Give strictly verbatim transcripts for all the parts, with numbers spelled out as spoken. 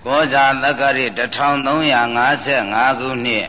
ကောဇာတက္ကရာတစ်ထောင်သုံးရာငါးဆယ်ငါးခုနှစ်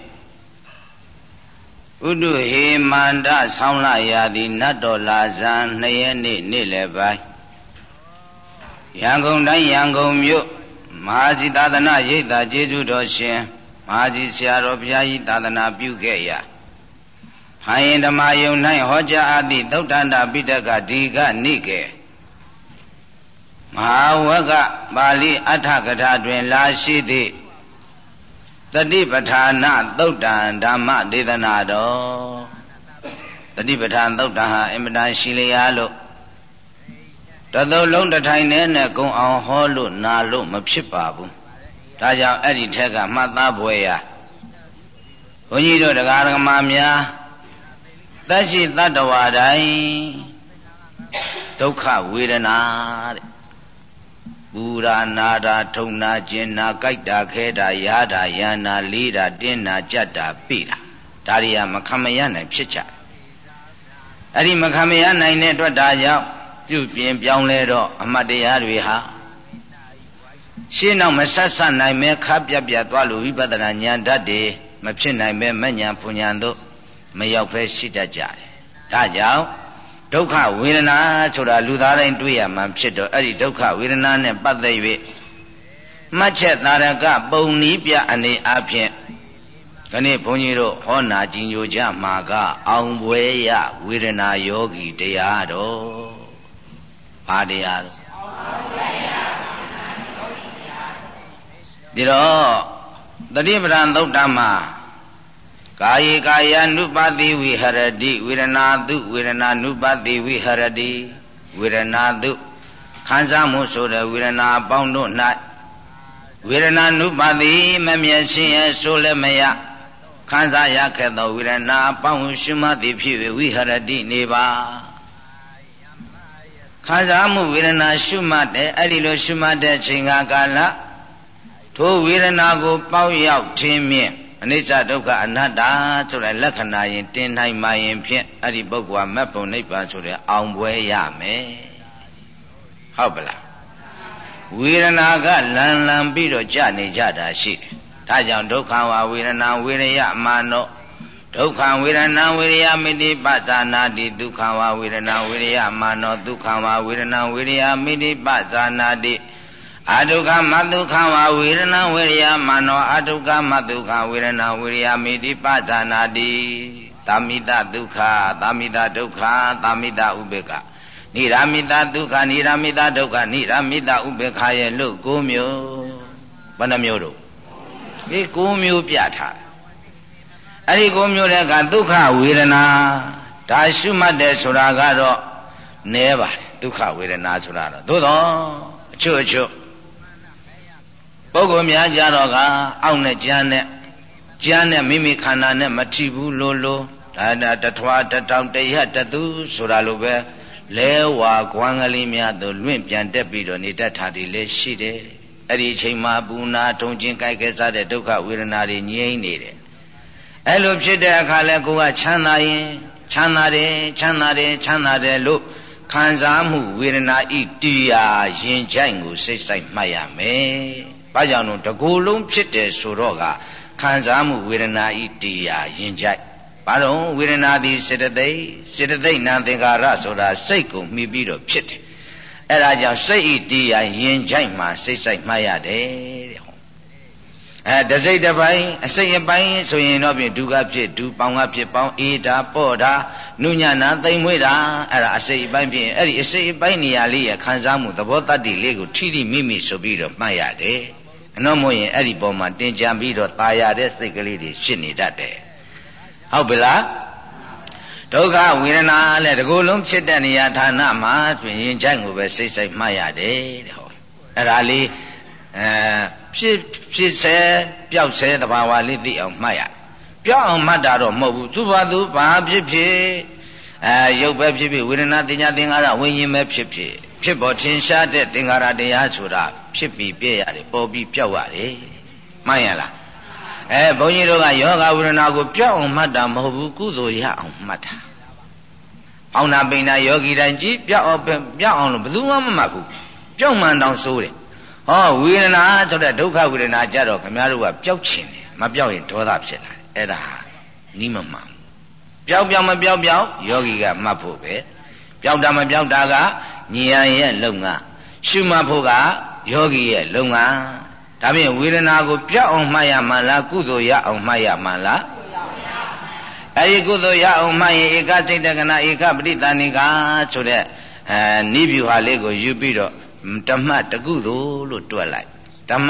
ဥဒုဟေမန္တဆောင်းလရာသီနတ်တော်လာဇန်နှစ်ရက်နေ့နေ့လယ်ပိုင်းရန်ကုန်တိုင်းရန်ကုန်မြို့မဟာစီသာသနာရိပ်သာကျေးဇူးတော်ရှင်မဟာကြီးဆရာတော်ဘုရားကြီးသာသနာပြုခဲ့ရာဟိုင်ဓမ္မယုံ၌ဟောကြားအပ်သည့်သုတ္တန္တပိဋကဒီကနိကေမဟာဝကပါဠိအဋ္ဌကထာတွင်လာရှိသည့်တတိပဋ္ဌာနသုတ်တံဓမ္မဒေသနာတော်တတိပဋ္ဌာန်သုတ်တံဟာအင်မတန်ရှိလျာလို့တသုတ်လုံးတစ်ထိုင်နဲ့နဲ့ကုံအောင်ဟောလို့နာလို့မဖြစ်ပါဘူးဒါကြောင့်အဲ့ဒီထက်ကမှတ်သားဖွယ်ရာဘုန်းကြီးတို့တရားဓမ္မများသက်ရှိတတ္တဝါတိုင်းဒုက္ခဝေဒနာတဲ့ပူရာနာတာထုံနာကျင်နာကြိုက်တာခဲတာရာတာယန္နာလေးတာတင်းနာကြက်တာပိတာဒါတွေကမခံမရနိုင်ဖြစ်ကြအဲ့ဒီမခံမရနိုင်တဲ့အတွက်ဒါကြောင့်ပြုပြင်ပြောင်းလဲတော့အမတ်တရားတွေဟာရှင်းတော့မဆက်ဆက်နိုင်မဲခပ်ပြပြသွားလို့ဝိပဿနာဉာဏ်ဓာတ်တွေမဖြစ်နိုင်မဲမဉဏ်ဖွဉဏ်တို့မရောက်ဖဲရှိတတ်ကြတယ်ဒါကြောင့်ဒုက္ခဝေဒနာဆိုတာလူသားတိုင်းတွေ့ရမှဖြစ်တော့အဲ့ဒီဒုက္ခဝေဒနာနဲ့ပတ်သက်၍မှတ်ချက်သာရကပုံနီးပြအနေအဖြင့်ဒီနေ့ဘုန်းကြီးတို့ဟောနာကြည်ညိုကြမှာကအောင်ပွဲရဝေဒနာယောဂီတရားတော်ဘာတရားလဲအောင်ပွဲရဝေဒနာယောဂီတရားဒီတော့တတိပဒံသုတ်တမှာကာယေကာယ ानु ပါတိဝိဟရတိဝေဒနာတုဝေဒနာ ानु ပါတိဝိဟရတိဝေဒနာတုခံစားမှုဆိုတဲ့ဝေဒနာအပေါင်းတို့၌ဝေဒနာ ानु ပါတိမမျက်ရှိရဲ့ဆိုလည်းမရခံစားရခဲ့သောဝေဒနာအပေါင်းရှုမှတ်သည်ဖြစ်၍ဝိဟရတိနေပါခံစားမှုဝေဒနာရှုမှတ်တဲ့အဲ့ဒီလိုရှုမှတ်တဲ့ချိန်ကာလထိုဝေဒနာကိုပေါက်ရောက်ခြင်းမြင့်အနိစ္စဒုက္ခအနတ္တဆိုတဲ့လက္ခဏာရင်တင်နိုင်မှရင်ဖြင့်အဲ့ဒီပုဂ္ဂိုလ်ကမတ်ပုံနိဗ္ဗာန်ဆိုတဲ့အောင်ပွဲရမယ်ဟုတ်ပလားဝေဒနာကလန်လန်ပြီးတော့ကြာနေကြတာရှိတယ်ဒါကြောင့်ဒုက္ခဝဝေဒနာဝေရယမာနောဒုက္ခဝေဒနာဝေရယမိတိပဇာနာတိဒုက္ခဝဝေဒနာဝေရယမာနောဒုက္ခဝဝေဒနာဝေရယမိတိပဇာနာတိအဒုက္ခမဒုက္ခဝဝေဒနာဝေရယမနောအဒုက္ခမဒုက္ခဝေဒနာဝေရယမိတိပဇာနာတိသာမိတဒုက္ခသာမိတဒုက္ခသာမိတဥပေက္ခနိရာမိတဒုက္ခနိရာမိတဒုက္ခနိရာမိတဥပေက္ခရဲ့လို့၉မျိုးဘယ်နှမျိုးတို့ဒီ၉မျိုးပြထားအဲ့ဒီ၉မျိုးတဲ့ကဒုက္ခဝေဒနာဒါရှုမှတ်တယ်ဆိုတာကတော့နည်းပါတယ်ဒုက္ခဝေဒနာဆိုတာတော့သို့တော့အချို့အချို့ပုဂ္ဂိုလ်များကြတော့ကအောက်နဲ့ကြမ်းနဲ့ကြမ်းနဲ့မိမိခန္ဓာနဲ့မထိဘူးလို့လို့ဒါတထွားတတောင်တရတသူဆိုတာလိုပဲလဲဝါခွမ်းကလေးများသို့လွင့်ပြန်တက်ပြီးတော့နေတတ်တာတွေလည်းရှိတယ်အဲ့ဒီအချိန်မှာပူနာထုံချင်းကြိုက်ခဲစားတဲ့ဒုက္ခဝေဒနာတွေငြိမ့်နေတယ်အဲ့လိုဖြစ်တဲ့အခါလဲကိုယ်ကချမ်းသာရင်ချမ်းသာတယ်ချမ်းသာတယ်ချမ်းသာတယ်လို့ခံစားမှုဝေဒနာဤတရားရင်ကြိုက်ကိုစိတ်ဆိုင်မှတ်ရမယ်။ဘာကြောင့်လို့တကူလုံးဖြစ်တယ်ဆိုတော့ကခံစားမှုဝေဒနာဤတရားရင်ကြိုက်။ဘာလို့ဝေဒနာသည်စေတသိက်စေတသိက်နာသင်္ကာရဆိုတာစိတ်ကိုမှီပြီးတော့ဖြစ်တယ်။အဲဒါကြောင့်စိတ်ဤတရားရင်ကြိုက်မှစိတ်ဆိုင်မှတ်ရတယ်တဲ့။အဲတစိတ်တစ်ပိုင်းအစိတ်အပိုင်းဆိုရင်တော့ပြင်ဒုက္ခဖြစ်ဒုပေါင်းကဖြစ်ပေါင်းအေးတာပေါ့တာနုညနာသိမ့်မွေးတာအဲ့ဒါအစိတ်အပိုင်းဖြစ်အဲ့ဒီအစိတ်အပိုင်းနေရာလေးရခံစားမှုသဘောတတ္တိလေးကိုထိထိမိမိဆိုပြီးတော့မှတ်ရတယ်အနှောမို့ရင်အဲ့ဒီပုံမှာတင်ကြံပြီးတော့ตายရတဲ့စိတ်ကလေးတွေဖြစ်နေတတ်တယ်ဟုတ်ပြီလားဒုက္ခဝေဒနာလည်းဒီကိုယ်လုံးဖြစ်တဲ့နေရာဌာနမှာတွင်ရင်ချိုက်ကိုပဲစိတ်စိတ်မှတ်ရတယ်တဲ့ဟောအဲ့ဒါလေးအဲဖြစ်ဖြစ်ဆဲပျောက်ဆဲတဘာဝလေးသိအောင်မှတ်ရပျောက်အောင်မှတ်တာတော့မဟုတ်ဘူးသူ့ဘာသူဘာဖြစ်ဖြစ်အဲရုပ်ပဲဖြစ်ဖြစ်ဝေဒနာတင်ညာသင်္ခါရဝိညာဉ်ပဲဖြစ်ဖြစ်ဖြစ်ပေါ်ထင်ရှားတဲ့သင်္ခါရတရားဆိုတာဖြစ်ပြီးပြည့်ရတယ်ပေါ်ပြီးပျောက်ရတယ်မှန်ရလားအဲဘုန်းကြီးတို့ကယောဂဝေဒနာကိုပျောက်အောင်မှတ်တာမဟုတ်ဘူးကုသိုလ်ရအောင်မှတ်တာပေါင်းနာပိန်နာယောဂီတိုင်းကြည့်ပျောက်အောင်ပျောက်အောင်လို့ဘယ်သူမှမမှတ်ဘူးပျောက်မှန်တောင်ဆိုးတယ်ဟောဝေဒနာဆိုတဲ့ဒုက္ခဝေဒနာကြတော့ခင်ဗျားတို့ကပျောက်ချင်တယ်မပျောက်ရင်ဒေါသဖြစ်လာတယ်အဲ့ဒါနီးမမှန်ပျောက်ပြောင်းမပျောက်ပြောင်းယောဂီကမှတ်ဖို့ပဲပျောက်တာမပျောက်တာကဉာဏ်ရဲ့လုပ်ငန်းရှုမှတ်ဖို့ကယောဂီရဲ့လုပ်ငန်းဒါဖြင့်ဝေဒနာကိုပြောက်အောင်မှတ်ရမှလားကုသိုလ်ရအောင်မှတ်ရမှလားအဲဒီကုသိုလ်ရအောင်မှတ်ရင်ဧကစိတ်တကနာဧကပဋိသန္ဓေကဆိုတဲ့အဲနိဗ္ဗာန်လေးကိုယူပြီးတော့ဓမ္မတကုသိုလ်လို့တွက်လိုက်ဓမ္မ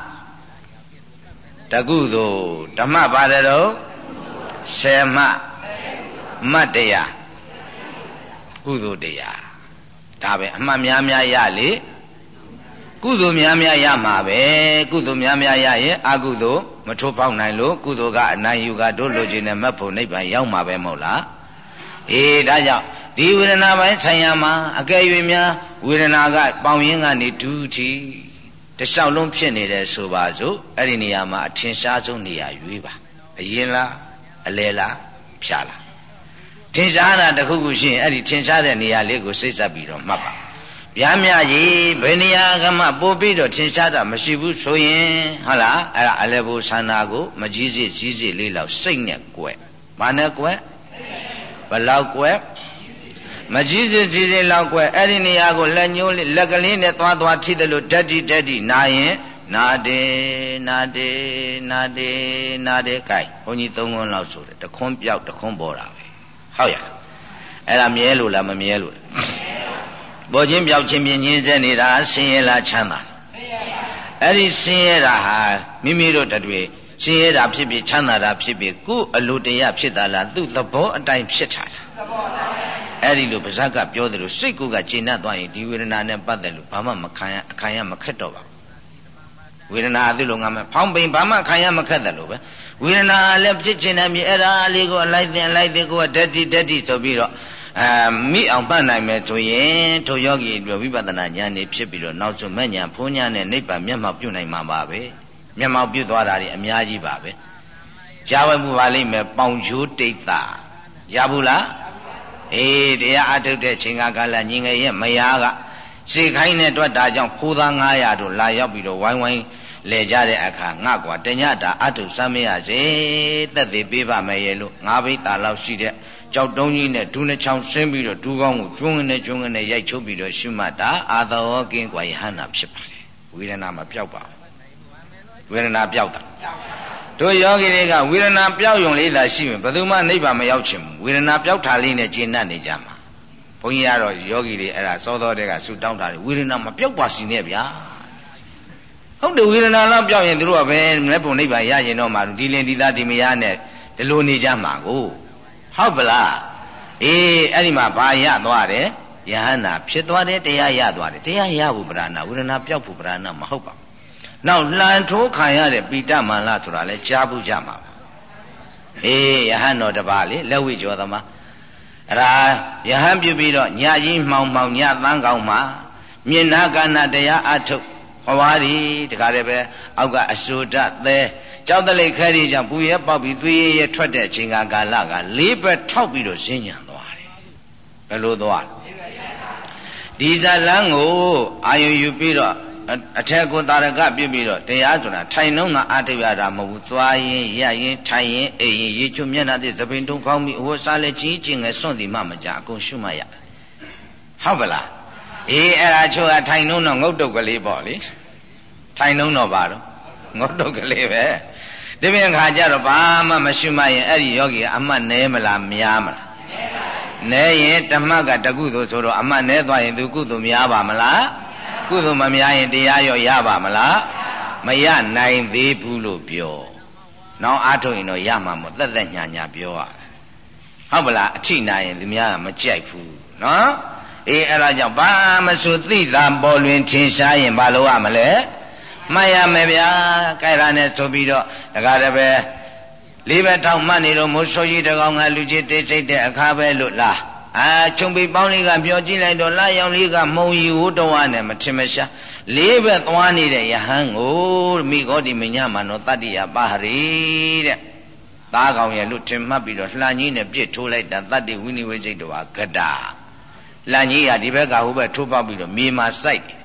တကုသိုလ်ဓမ္မပါတယ်တော့ဆယ်မှမတ်တရားကုသိုလ်တရားဒါပဲအမှတ်များများရလေကုသိုလ်များများရမှာပဲကုသိုလ်များများရရင်အကုသိုလ်မထိုးပေါက်နိုင်လို့ကုသိုလ်ကအနိုင်ယူကတို့လိုချင်တဲ့မတ်ဖို့နိဗ္ဗာန်ရောက်မှာပဲမဟုတ်လားအေးဒါကြောင့်ဒီဝေဒနာပိုင်းဆိုင်ရာမှာအကယ်၍များဝေဒနာကပေါင်ရင်းကနေဒူးထီတလျှောက်လုံးဖြစ်နေတယ်ဆိုပါစို့အဲ့ဒီနေရာမှာအထင်ရှားဆုံးနေရာရွေးပါအရင်လားအလယ်လားဖြာလားထင်ရှားတာတစ်ခုခုရှိရင်အဲ့ဒီထင်ရှားတဲ့နေရာလေးကိုစိတ်ဆက်ပြီးတော့မှတ်ပါဗျာမြကြီးဘယ်နေရာကမှပို့ပြီးတော့ထင်ရှားတာမရှိဘူးဆိုရင်ဟုတ်လားအဲ့ဒါအလယ်ဘုဆန္ဒကိုမကြီးစစ်ကြီးစစ်လေးလောက်စိတ်နဲ့ကွယ်ဘာနဲ့ကွယ်ဘလောက်ကွယ်မကြီးစစ်ကြီးစစ်လောက်ကွယ်အဲ့ဒီနေရာကိုလက်ညှိုးလေးလက်ကလေးနဲ့သွားသွားထိတယ်လို့ဓာတ်တိဓာတ်တိနာရင်နာတယ်နာတယ်နာတယ်နာတယ်ကြိုက်ဘုန်းကြီးသုံးခွန်းလောက်ဆိုတယ်တခွန်းပြောက်တခွန်းပေါ်တာပဲဟုတ်ရအဲ့ဒါမြဲလို့လားမမြဲလို့လားပေါ်ချင်းပြောက်ချင်းပြင်းချင်းစဲနေတာဆင်းရဲလားချမ်းသာအဲ့ဒီဆင်းရဲတာဟာမိမိတို့တတွေဆင်းရဲတာဖြစ်ဖြစ်ချမ်းသာတာဖြစ်ဖြစ်ကိုယ်အလိုတရားဖြစ်တာလားသူ့သဘောအတိုင်းဖြစ်တာလားသဘောတိုင်းအဲ့ဒီလိုပါဇက်ကပြောတယ်လို့စိတ်ကိုယ်ကကျေနပ်သွားရင်ဒီဝေဒနာနဲ့ပတ်သက်လို့ဘာမှမခံရအခံရမခက်တော့ပါဘူးဝေဒနာအဲ့လိုငါမဖောင်းပိန်ဘာမှခံရမခက်တယ်လို့ပဲဝေဒနာလည်းဖြစ်ချင်တယ်မြေအဲ့ဒါလေးကိုအလိုက်တင်လိုက်တင်ကိုကဓာတ်တိဓာတ်တိဆိုပြီးတော့အာမိအောင်ပတ်နိုင်မယ်ဆိုရင်ထိုယောဂီဝိပဿနာဉာဏ်นี่ဖြစ်ပြီးတော့နောက်ဆုံးမဲ့ဉာဏ်ဖုံးဉာဏ်နဲ့နိဗ္ဗာန်မျက်မှောက်ပြုနိုင်မှာပါပဲမျက်မှောက်ပြုသွားတာတွေအများကြီးပါပဲကြားဝဲမှုပါလိမ့်မယ်ပေါင်ချိုးတိတ်တာရဘူးလားအေးတရားအထုတ်တဲ့ချိန်ကလည်းညီငယ်ရဲ့မယားကစေခိုင်းတဲ့အတွက်ဒါကြောင့်ဖိုးသားငါးရာတို့လာရောက်ပြီးတော့ဝိုင်းဝိုင်းလဲကြတဲ့အခါငါကွာတညတာအထုတ်စမ်းမရစေသက်သေးပေးပါမယ်ရဲ့လို့ငါးဘိတ်တာလောက်ရှိတဲ့ကြောက်တုံးကြီးနဲ့ဒူးနှချောင်းဆင်းပြီးတော့ဒူးကောင်းကိုကျွန်းနဲ့ကျွန်းနဲ့ရိုက်ချုပ်ပြီးတော့ရှုမှတ်တာအာသောကင်းကွာယဟန္တာဖြစ်ပါတယ်ဝေဒနာမပြောက်ပါဘူးဝေဒနာပြောက်တာတို့ယောဂီတွေကဝေဒနာပြောက်ယုံလေးသာရှိရင်ဘယ်သူမှနိဗ္ဗာန်မရောက်ချင်ဘူးဝေဒနာပြောက်တာလေးနဲ့ကျင့်တတ်နေကြမှာဘုန်းကြီးကတော့ယောဂီတွေအဲ့ဒါစောစောတည်းကဆူတောင်းတာဝေဒနာမပြောက်ပါစီနဲ့ဗျာဟုတ်တယ်ဝေဒနာတော့ပြောက်ရင်တို့ကပဲလက်ပုံနိဗ္ဗာန်ရရင်တော့မှဒီလင်ဒီသားဒီမယားနဲ့ဒီလိုနေကြမှာကိုဟုတ်ပလားအေးအဲ့ဒီမှာဘာရသွားတယ်ယဟန္တာဖြစ်သွားတယ်တရားရသွားတယ်တရားရဖို့ပဓာနာဝေဒနာပြောက်ဖို့ပဓာနာမဟုတ်ပါဘူးနောက်လှန်ထိုးခံရတဲ့ပိဋမန္လဆိုတာလဲကြားဘူးကြမှာပါအေးယဟန်တော်တပါးလေလက်ဝိကျော်သမားအဲ့ဒါယဟန်ပြုပြီးတော့ညကြီးမှောင်မှောင်ညသန်းကောင်းမှာမြင်နာကနာတရားအထုတ်ဟောပါဒီတခါတည်းပဲအောက်ကအဆူဒသဲကြောက်တလိတ်ခဲကြီးကြောင့်ပူရဲပေါက်ပြီးသွေးရဲထွက်တဲ့အချိန်ကကာလကလေးဘက်ထောက်ပြီးတော့ဈဉ္ညာသွားတယ်ဘယ်လိုသွားဒီဇလန်းကိုအာယုယူပြီးတော့အထက်ကိုတာရကပြစ်ပြီးတော့တရားဆိုတာထိုင်နှုံးသာအထုတ်ရတာမဟုတ်ဘူးသွားရင်ရရင်ထိုင်ရင်အိမ်ရင်ရေချွမျက်နှာသစ်သပင်တုံးကောင်းပြီးအဝတ်စားလဲကြီးကျင်ငယ်စွန့်ဒီမှမကြအကုန်ရှုမှတ်ရဟုတ်ပါလားအေးအဲ့ဒါချို့ကထိုင်နှုံးတော့ငုတ်တုတ်ကလေးပေါ့လေထိုင်နှုံးတော့ပါတော့ငုတ်တုတ်ကလေးပဲဒီပြင်ခါကျတော့ဘာမှမရှုမှတ်ရင်အဲ့ဒီယောဂီကအမှတ်နဲမလားများမလားနဲရင်ဓမ္မကတကုသိုလ်ဆိုတော့အမှတ်နဲသွားရင်သူကုသိုလ်များပါမလားကုသိုလ်မများရင်တရားရောရပါမလားမရနိုင်သေးဘူးလို့ပြောနောက်အားထုတ်ရင်တော့ရမှာမို့သက်သက်ညာညာပြောရဟုတ်ပလားအထိနာရင်သူများကမကြိုက်ဘူးနော်အေးအဲ့ဒါကြောင့်ဘာမဆိုသိတာပေါ်လွင်ထင်ရှားရင်ဘာလို့ရမလဲမှတ်ရမယ်ဗျာကြိုက်တာနဲ့ဆိုပြီးတော့တကားတည်းပဲလေးဘက်ထောင်မှတ်နေတော့မိုးဆိုးကြီးတကောင်ကလူကြီးတိတ်စိတ်တဲ့အခါပဲလို့လားအာခြုံပိပေါင်းလေးကပြောကြည့်လိုက်တော့လာရောင်လေးကမုံရီဟိုတော်ဝနဲ့မထင်မရှားလေးဘက်သွားနေတဲ့ယဟန်ကိုမိဂောတိမညမနောတတ္တိယပါဟရိတဲ့သားကောင်ရဲ့လို့ထင်မှတ်ပြီးတော့လှန်ကြီးနဲ့ပြစ်ထိုးလိုက်တာတတ္တိဝိနိဝိစိတ်တော်ဟာဂဒလှန်ကြီးကဒီဘက်ကဟိုဘက်ထိုးပေါက်ပြီးတော့မြေမှာစိုက်တယ်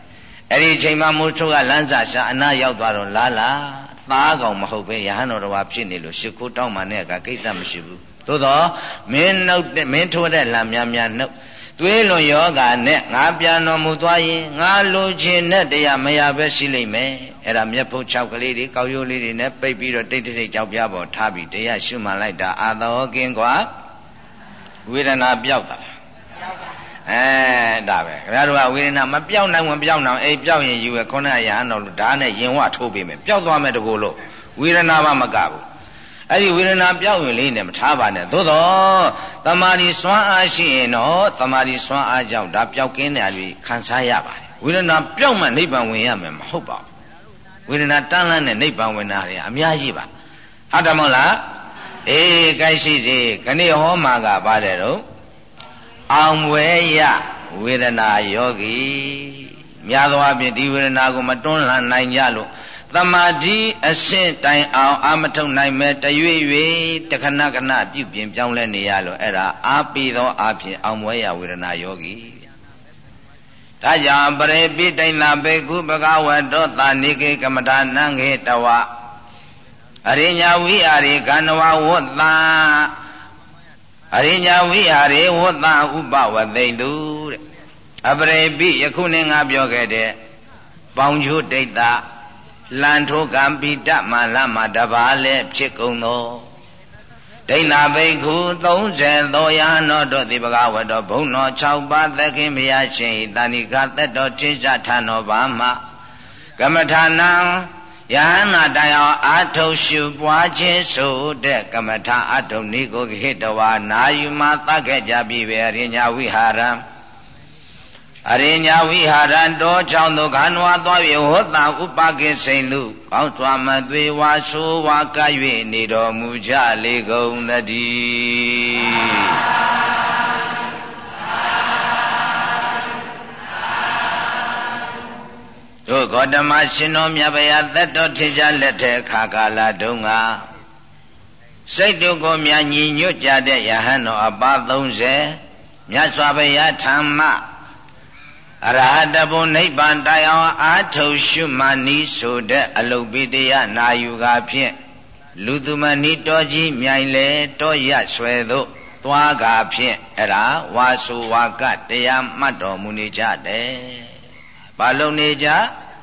အဲ့ဒီချိန်မှာမိုးချိုးကလမ်းစာရှာအနာရောက်သွားတော့လာလာသားကောင်မဟုတ်ပဲယဟန်တော်တော်ဘာဖြစ်နေလို့ရှ िख ိုးတောင်းမှနဲ့ကကိစ္စမရှိဘူးသို့တော့မင်းနှုတ်မင်းထိုးတဲ့လမ်းများများနှုတ်သွေးလွန်ယောဂာနဲ့ငါပြန်တော်မူသွားရင်ငါလိုချင်တဲ့တရားမရပဲရှိလိမ့်မယ်အဲ့ဒါမျက်ဖုတ်၆ကလေးတွေကောက်ရိုးလေးတွေနဲ့ပိတ်ပြီးတော့တိတ်တိတ်ကြောက်ပြပေါ်ထားပြီးတရားရှုမှန်လိုက်တာအာသောကင်းကွာဝေဒနာပြောက်တာအဲဒါပဲခင်ဗျားတို့ကဝေဒနာမပြောက်နိုင်ဝင်ပြောက်နိုင်အိမ်ပြောက်ရင်ယူရခေါင်းရဟန်းတော်ဓာတ်နဲ့ရင်ဝထိုးပေးမယ်ပြောက်သွားမယ်တကူလို့ဝေဒနာမှမကဘူးအဲ့ဒီဝေဒနာပြောက်ရင်လေးနဲ့မထားပါနဲ့သို့တော့တမာရီစွမ်းအားရှိရင်တော့တမာရီစွမ်းအားကြောင့်ဒါပြောက်ကင်းတယ်လို့ခံစားရပါတယ်ဝေဒနာပြောက်မှနိဗ္ဗာန်ဝင်ရမယ်မဟုတ်ပါဘူးဝေဒနာတန်းလန်းတဲ့နိဗ္ဗာန်ဝင်တာတွေအများကြီးပါဟုတ်တယ်မဟုတ်လားအေးကြိုက်ရှိစေခဏဟောမှာကပါတယ်တော့အောင်ဝဲရဝေဒနာယောဂီများသောအားဖြင့်ဒီဝေဒနာကိုမတွန်းလှန်နိုင်ကြလို့သမာဓိအဆင့်တိုင်အောင်အာမထုတ်နိုင်မဲ့တရွေ့ရွေ့တခဏခဏပြုပြင်ပြောင်းလဲနေရလို့အဲ့ဒါအာပိသောအဖြစ်အောင်ဝဲရဝေဒနာယောဂီဒါကြောင့်ပရိပိတိုင်သာဘေကုဘဂဝတောသာနိကေကမ္မဋ္ဌာနံခေတဝအရိညာဝိအာရိကန္နဝဝတ္တအရိညာဝိဟာရေဝတ္တဥပဝသိန်တုတဲ့အပရိပိယခုနဲ့ငါပြောခဲ့တဲ့ပေါင်ချိုးဒိတ်တာလန်ထိုးကံပိတမလမတပါလဲဖြစ်ကုန်သောဒိဋ္ဌာဘိက္ခုသုံးဆယ်သောယဟန်တော်တို့သည်ဘဂဝတောဘုံတော်၆ပါးသခင်ဘုရားရှင်၏တာဏိကသက်တော်ထင်ရှားထံတော်ဘာမှကမ္မထာနံယဟန္တာတိုင်အောင်အာထုရှုပွားခြင်းဆိုတဲ့ကမ္မထာအာထုနိကိုဟိတဝါနာယူမှသတ်ခဲ့ကြပြီပဲအရိညာဝိဟာရံအရိညာဝိဟာရံတောချောင်းသို့ခန္ဓဝါသွား၍ဟောတာဥပကိစိန်လူကောင်းစွာမသွေဝါဆိုးဝါကပ်၍နေတော်မူကြလေကုန်သတည်းတို့ဂေါတမရှင်တော်မြတ်ဗျာသက်တော်ထင်ရှားလက်ထက်ခါကာလတုန်းကစိတ်တို့ကိုမြညီညွတ်ကြတဲ့ယဟန်တော်အပါသုံးဆယ်မြတ်စွာဘုရားဓမ္မအရဟတဘုံနိဗ္ဗာန်တိုင်အောင်အာထုရှုမှနီးဆိုတဲ့အလုပိတယနာယူကာဖြင့်လူသူမနီးတော်ကြီးမြိုင်လေတောရဆွဲသို့သွားကာဖြင့်အဲ့ဒါဝါစုဝါကတရားမှတ်တော်မူနေကြတယ်ဘာလို့နေကြ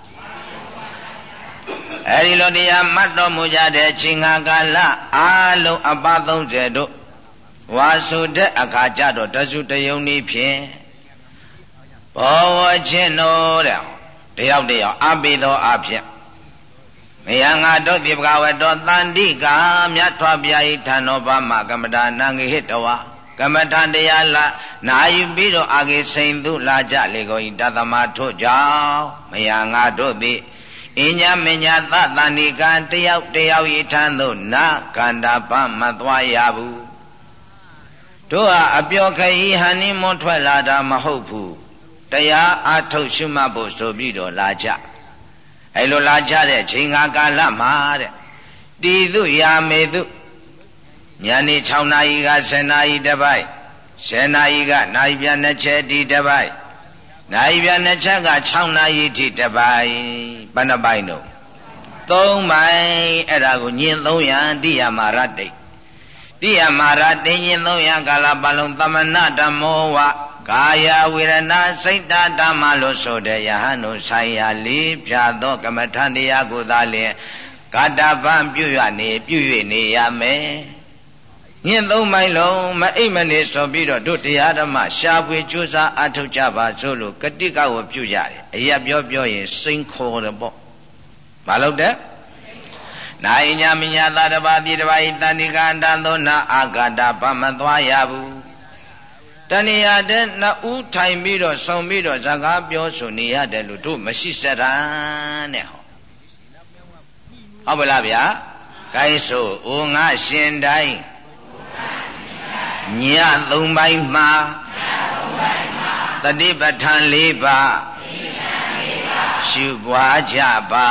အဲဒီလိုတရားမှတ်တော်မူကြတဲ့ချိန်ကာလအားလုံးအပါသုံးဆယ်တို့ဝါစုတဲ့အခါကြတော့တစုတယုံနည်းဖြင့်ဘောဝချင်းတို့တဲ့တယောက်တယောက်အပိသောအဖြစ်မယံငါတို့ဒီဘဂဝတောတန္တိကာမြတ်ထွားပြာဤဌာနောဘာမကမ္မဋ္ဌာနံဟိတဝါကမ္မဋ္ဌာန်းတရားလာနာယူပြီးတော့အာဂေစိန်သူလာကြလေကုန်ဤတသမထို့ကြောင့်မယံငါတို့သည်အညမညာသတန္တိကံတယောက်တယောက်ဤထံသို့နာကန္တာပမသွားရဘူးတို့ဟာအပျော်ခရီးဟန်နီမွန်ထွက်လာတာမဟုတ်ဘူးတရားအထုတ်ရှုမှတ်ဖို့ဆိုပြီးတော့လာကြအဲလိုလာကြတဲ့ချိန်ကာလမှာတဲ့တီသူရာမေသူညနေ၆နာရီက၁၀နာရီတစ်ပိုက်၁၀နာရီကနာရီပြန်နှစ်ချက်ဒီတစ်ပိုက်နာရီပြန်နှစ်ချက်က၆နာရီထိတစ်ပိုက်ဘယ်နှပိုက်တော့သုံးပိုက်အဲ့ဒါကိုညင်သုံးရန်တိယမာရတိတ်တိယမာရတိညင်သုံးရန်ကာလပတ်လုံးသမဏဓမ္မောဝကာယဝေဒနာစိတ်ဓမ္မလို့ဆိုတဲ့ယဟန်တို့ဆိုင်ရာလေးဖြာသောကမ္မထတရားကိုသာလျှင်ကာတပံပြုရနေပြု၍နေရမယ်ညင်သုံးပိုင်းလုံးမအိပ်မနေဆိုပြီးတော့တို့တရားဓမ္မရှားပွေကြိုးစားအထောက်ကြပါစို့လို့ကတိကဝပြုကြတယ်အရာပြောပြောရင်စိန်ခေါ်တယ်ပေါ့မလုပ်တဲ့နာယညာမညာသာတပါတိတပါဤတဏိကန္တသောနာအာဂတဗမသွားရဘူးတဏှာတဲ့နှစ်ဦးထိုင်ပြီးတော့ဆုံပြီးတော့ဇကားပြောဆိုနေရတယ်လို့တို့မရှိစရန်တဲ့ဟောဟုတ်ပါလားဗျာကိုင်းဆိုအိုငါရှင်တိုင်းညသုံးပိုင်းမှာတတိပဋ္ဌာန်၄ပါးရှုပွားကြပါ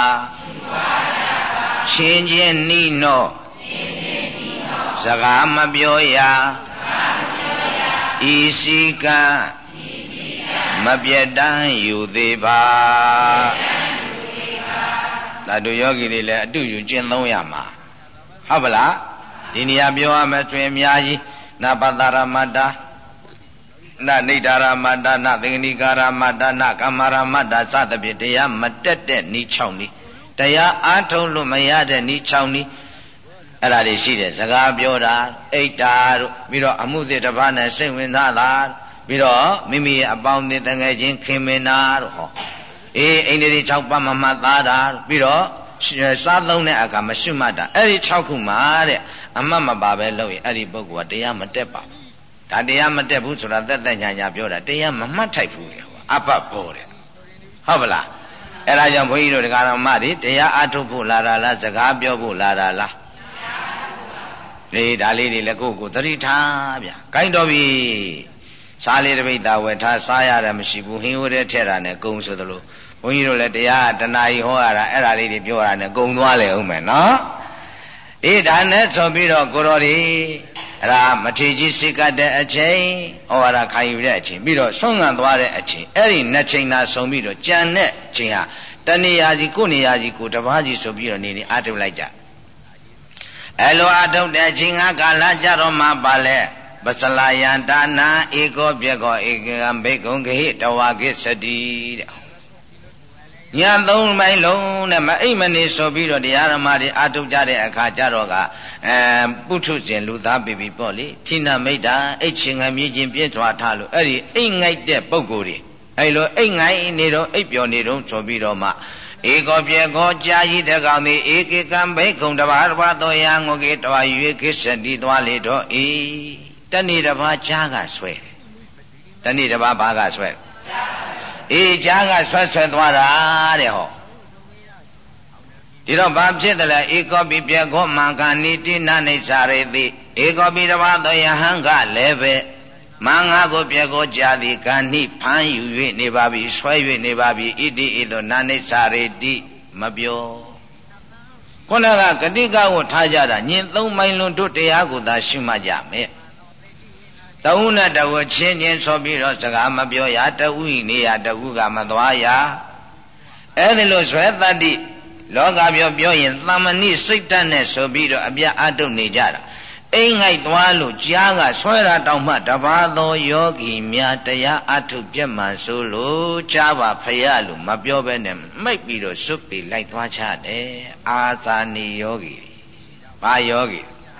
ချင်းချင်းနိနောစကားမပြောရဤစီကံမမပြတ်တမ်းယူသေးပါဒါတို့ယောဂီတွေလည်းအတူယူကျင့်သုံးရမှာဟုတ်ပါလားဒီနေရာပြောရမယ်ဆိုရင်အများကြီးနာပတရမတ္တနာနိဒာရမတ္တနာသင်္ကနိကာရမတ္တနာကမ္မရမတ္တစသဖြင့်တရားမတက်တဲ့ဤ၆နည်းတရားအားထုတ်လို့မရတဲ့ဤ၆နည်းအဲ့ဒါတွေရှိတယ်စကားပြောတာအိတ်တာတို့ပြီးတော့အမှုသစ်တစ်ပါးနဲ့စိတ်ဝင်စားတာပြီးတော့မိမိရဲ့အပေါင်းအသင်းတငယ်ချင်းခင်မင်တာတို့ဟောအေးအိန္ဒြေ၆ပါးမမှတ်သားတာပြီးတော့စားသုံးတဲ့အခါမရှုမှတ်တာအဲ့ဒီ၆ခုမှာတဲ့အမှတ်မပါပဲလို့ရင်အဲ့ဒီပုဂ္ဂိုလ်ကတရားမတက်ပါဘူးဒါတရားမတက်ဘူးဆိုတာသက်သက်ညာညာပြောတာတရားမမှတ်ထိုက်ဘူးလေဟောအပ္ပဘောတဲ့ဟုတ်ပါလားအဲ့ဒါကြောင့်ဘုန်းကြီးတို့တရားတော်မတွေတရားအားထုတ်ဖို့လာတာလားစကားပြောဖို့လာတာလားလေဒါလေးတွေလည်းကိုယ့်ကိုယ်သတိထားဗျာကိုင်းတော်ပြီစားလေးတစ်ပိတ်သာဝယ်ထားစားရတယ်မရှိဘူးဟင်းဝဲတဲ့ထဲတာနဲ့ကုံဆိုသလိုဘုန်းကြီးတို့လည်းတရားတဏှာကြီးဟောရတာအဲ့ဒါလေးတွေပြောရတာနဲ့ကုံသွားလေဦးမယ်နော်အေးဒါနဲ့ဆိုပြီးတော့ကိုတော်ဒီအဲ့ဒါမထေကြီးစိတ်ကတဲ့အချိန်ဩဝါဒခံယူတဲ့အချိန်ပြီးတော့ဆုံးငံသွားတဲ့အချိန်အဲ့ဒီနှစ်ချိန်သာဆုံးပြီးတော့ကြံတဲ့ချိန်ဟာတဏှာကြီးကိုနေရာကြီးကိုတပားကြီးဆိုပြီးတော့နေနေအားထုတ်လိုက်ကြအဲ့လိုအားထုတ်တဲ့အချိန်ကကာလကြတော့မှပါလဲပစလာယန္တာနာဧကောပြေကောဧကံဘိကုံဂဟိတဝါကိစတိတဲ့ညသုံးပိုင်းလုံးနဲ့မအိမ်မနေဆိုပြီးတော့တရားဓမ္မတွေအားထုတ်ကြတဲ့အခါကျတော့ကအဲပုထုဇဉ်လူသားပြီပြီပေါ့လေဌိနမိတ်တာအိတ်ချင်းငမြည်ချင်းပြည့်စွာထားလို့အဲ့ဒီအိမ်ငိုက်တဲ့ပုံကိုယ်တွေအဲ့လိုအိမ်ငိုက်နေတော့အိပ်ပျော်နေတော့ဆိုပြီးတော့မှဧကောပြေကောကြာကြီးတဲ့ကောင်သည်ဧကေကံဘိကုံတဘာတဘာသောယံငုကေတဝါရွေကိစ္စတိသွားလေတော့ဤတဏိတဘာကြားကဆွဲတဏိတဘာဘာကဆွဲအေးကြားကဆွဲဆွဲသွားတာတဲ့ဟောဒီတော့ဘာဖြစ်တယ်လဲဧကောပိပြေကောမံကနိတိနာနိစာရေတိဧကောပိတဘာသောယဟံကလည်းပဲမင်္ဂကိုပြေကိုကြာသည်ကဏိဖမ်းယူ၍နေပါပြီဆွဲ၍နေပါပြီဣတိဣသောနာနိစာရေတိမပြောခုနကဂတိကကိုထားကြတာညင်သုံးမိုင်လွန်တို့တရားကိုသာရှုမှတ်ကြမယ်တဝုနဲ့တဝုချင်းချင်းဆိုပြီးတော့စကားမပြောရတဝုဤနေရတဝုကမသွားရအဲ့ဒီလိုဇွဲတတ္တိလောကပြောပြောရင်သမ္မဏိစိတ်ဓာတ်နဲ့ဆိုပြီးတော့အပြအတုနေကြတာအိမ်ငိုက်သွားလို့ကြားကဆွဲတာတောင်မှတပါးသောယောဂီများတရားအထုပြတ်မှန်ဆိုလို့ကြားပါဖရလို့မပြောဘဲနဲ့မိတ်ပြီးတော့စွတ်ပြီးလိုက်သွားချတယ်အာသာနီယောဂီဘာယောဂီ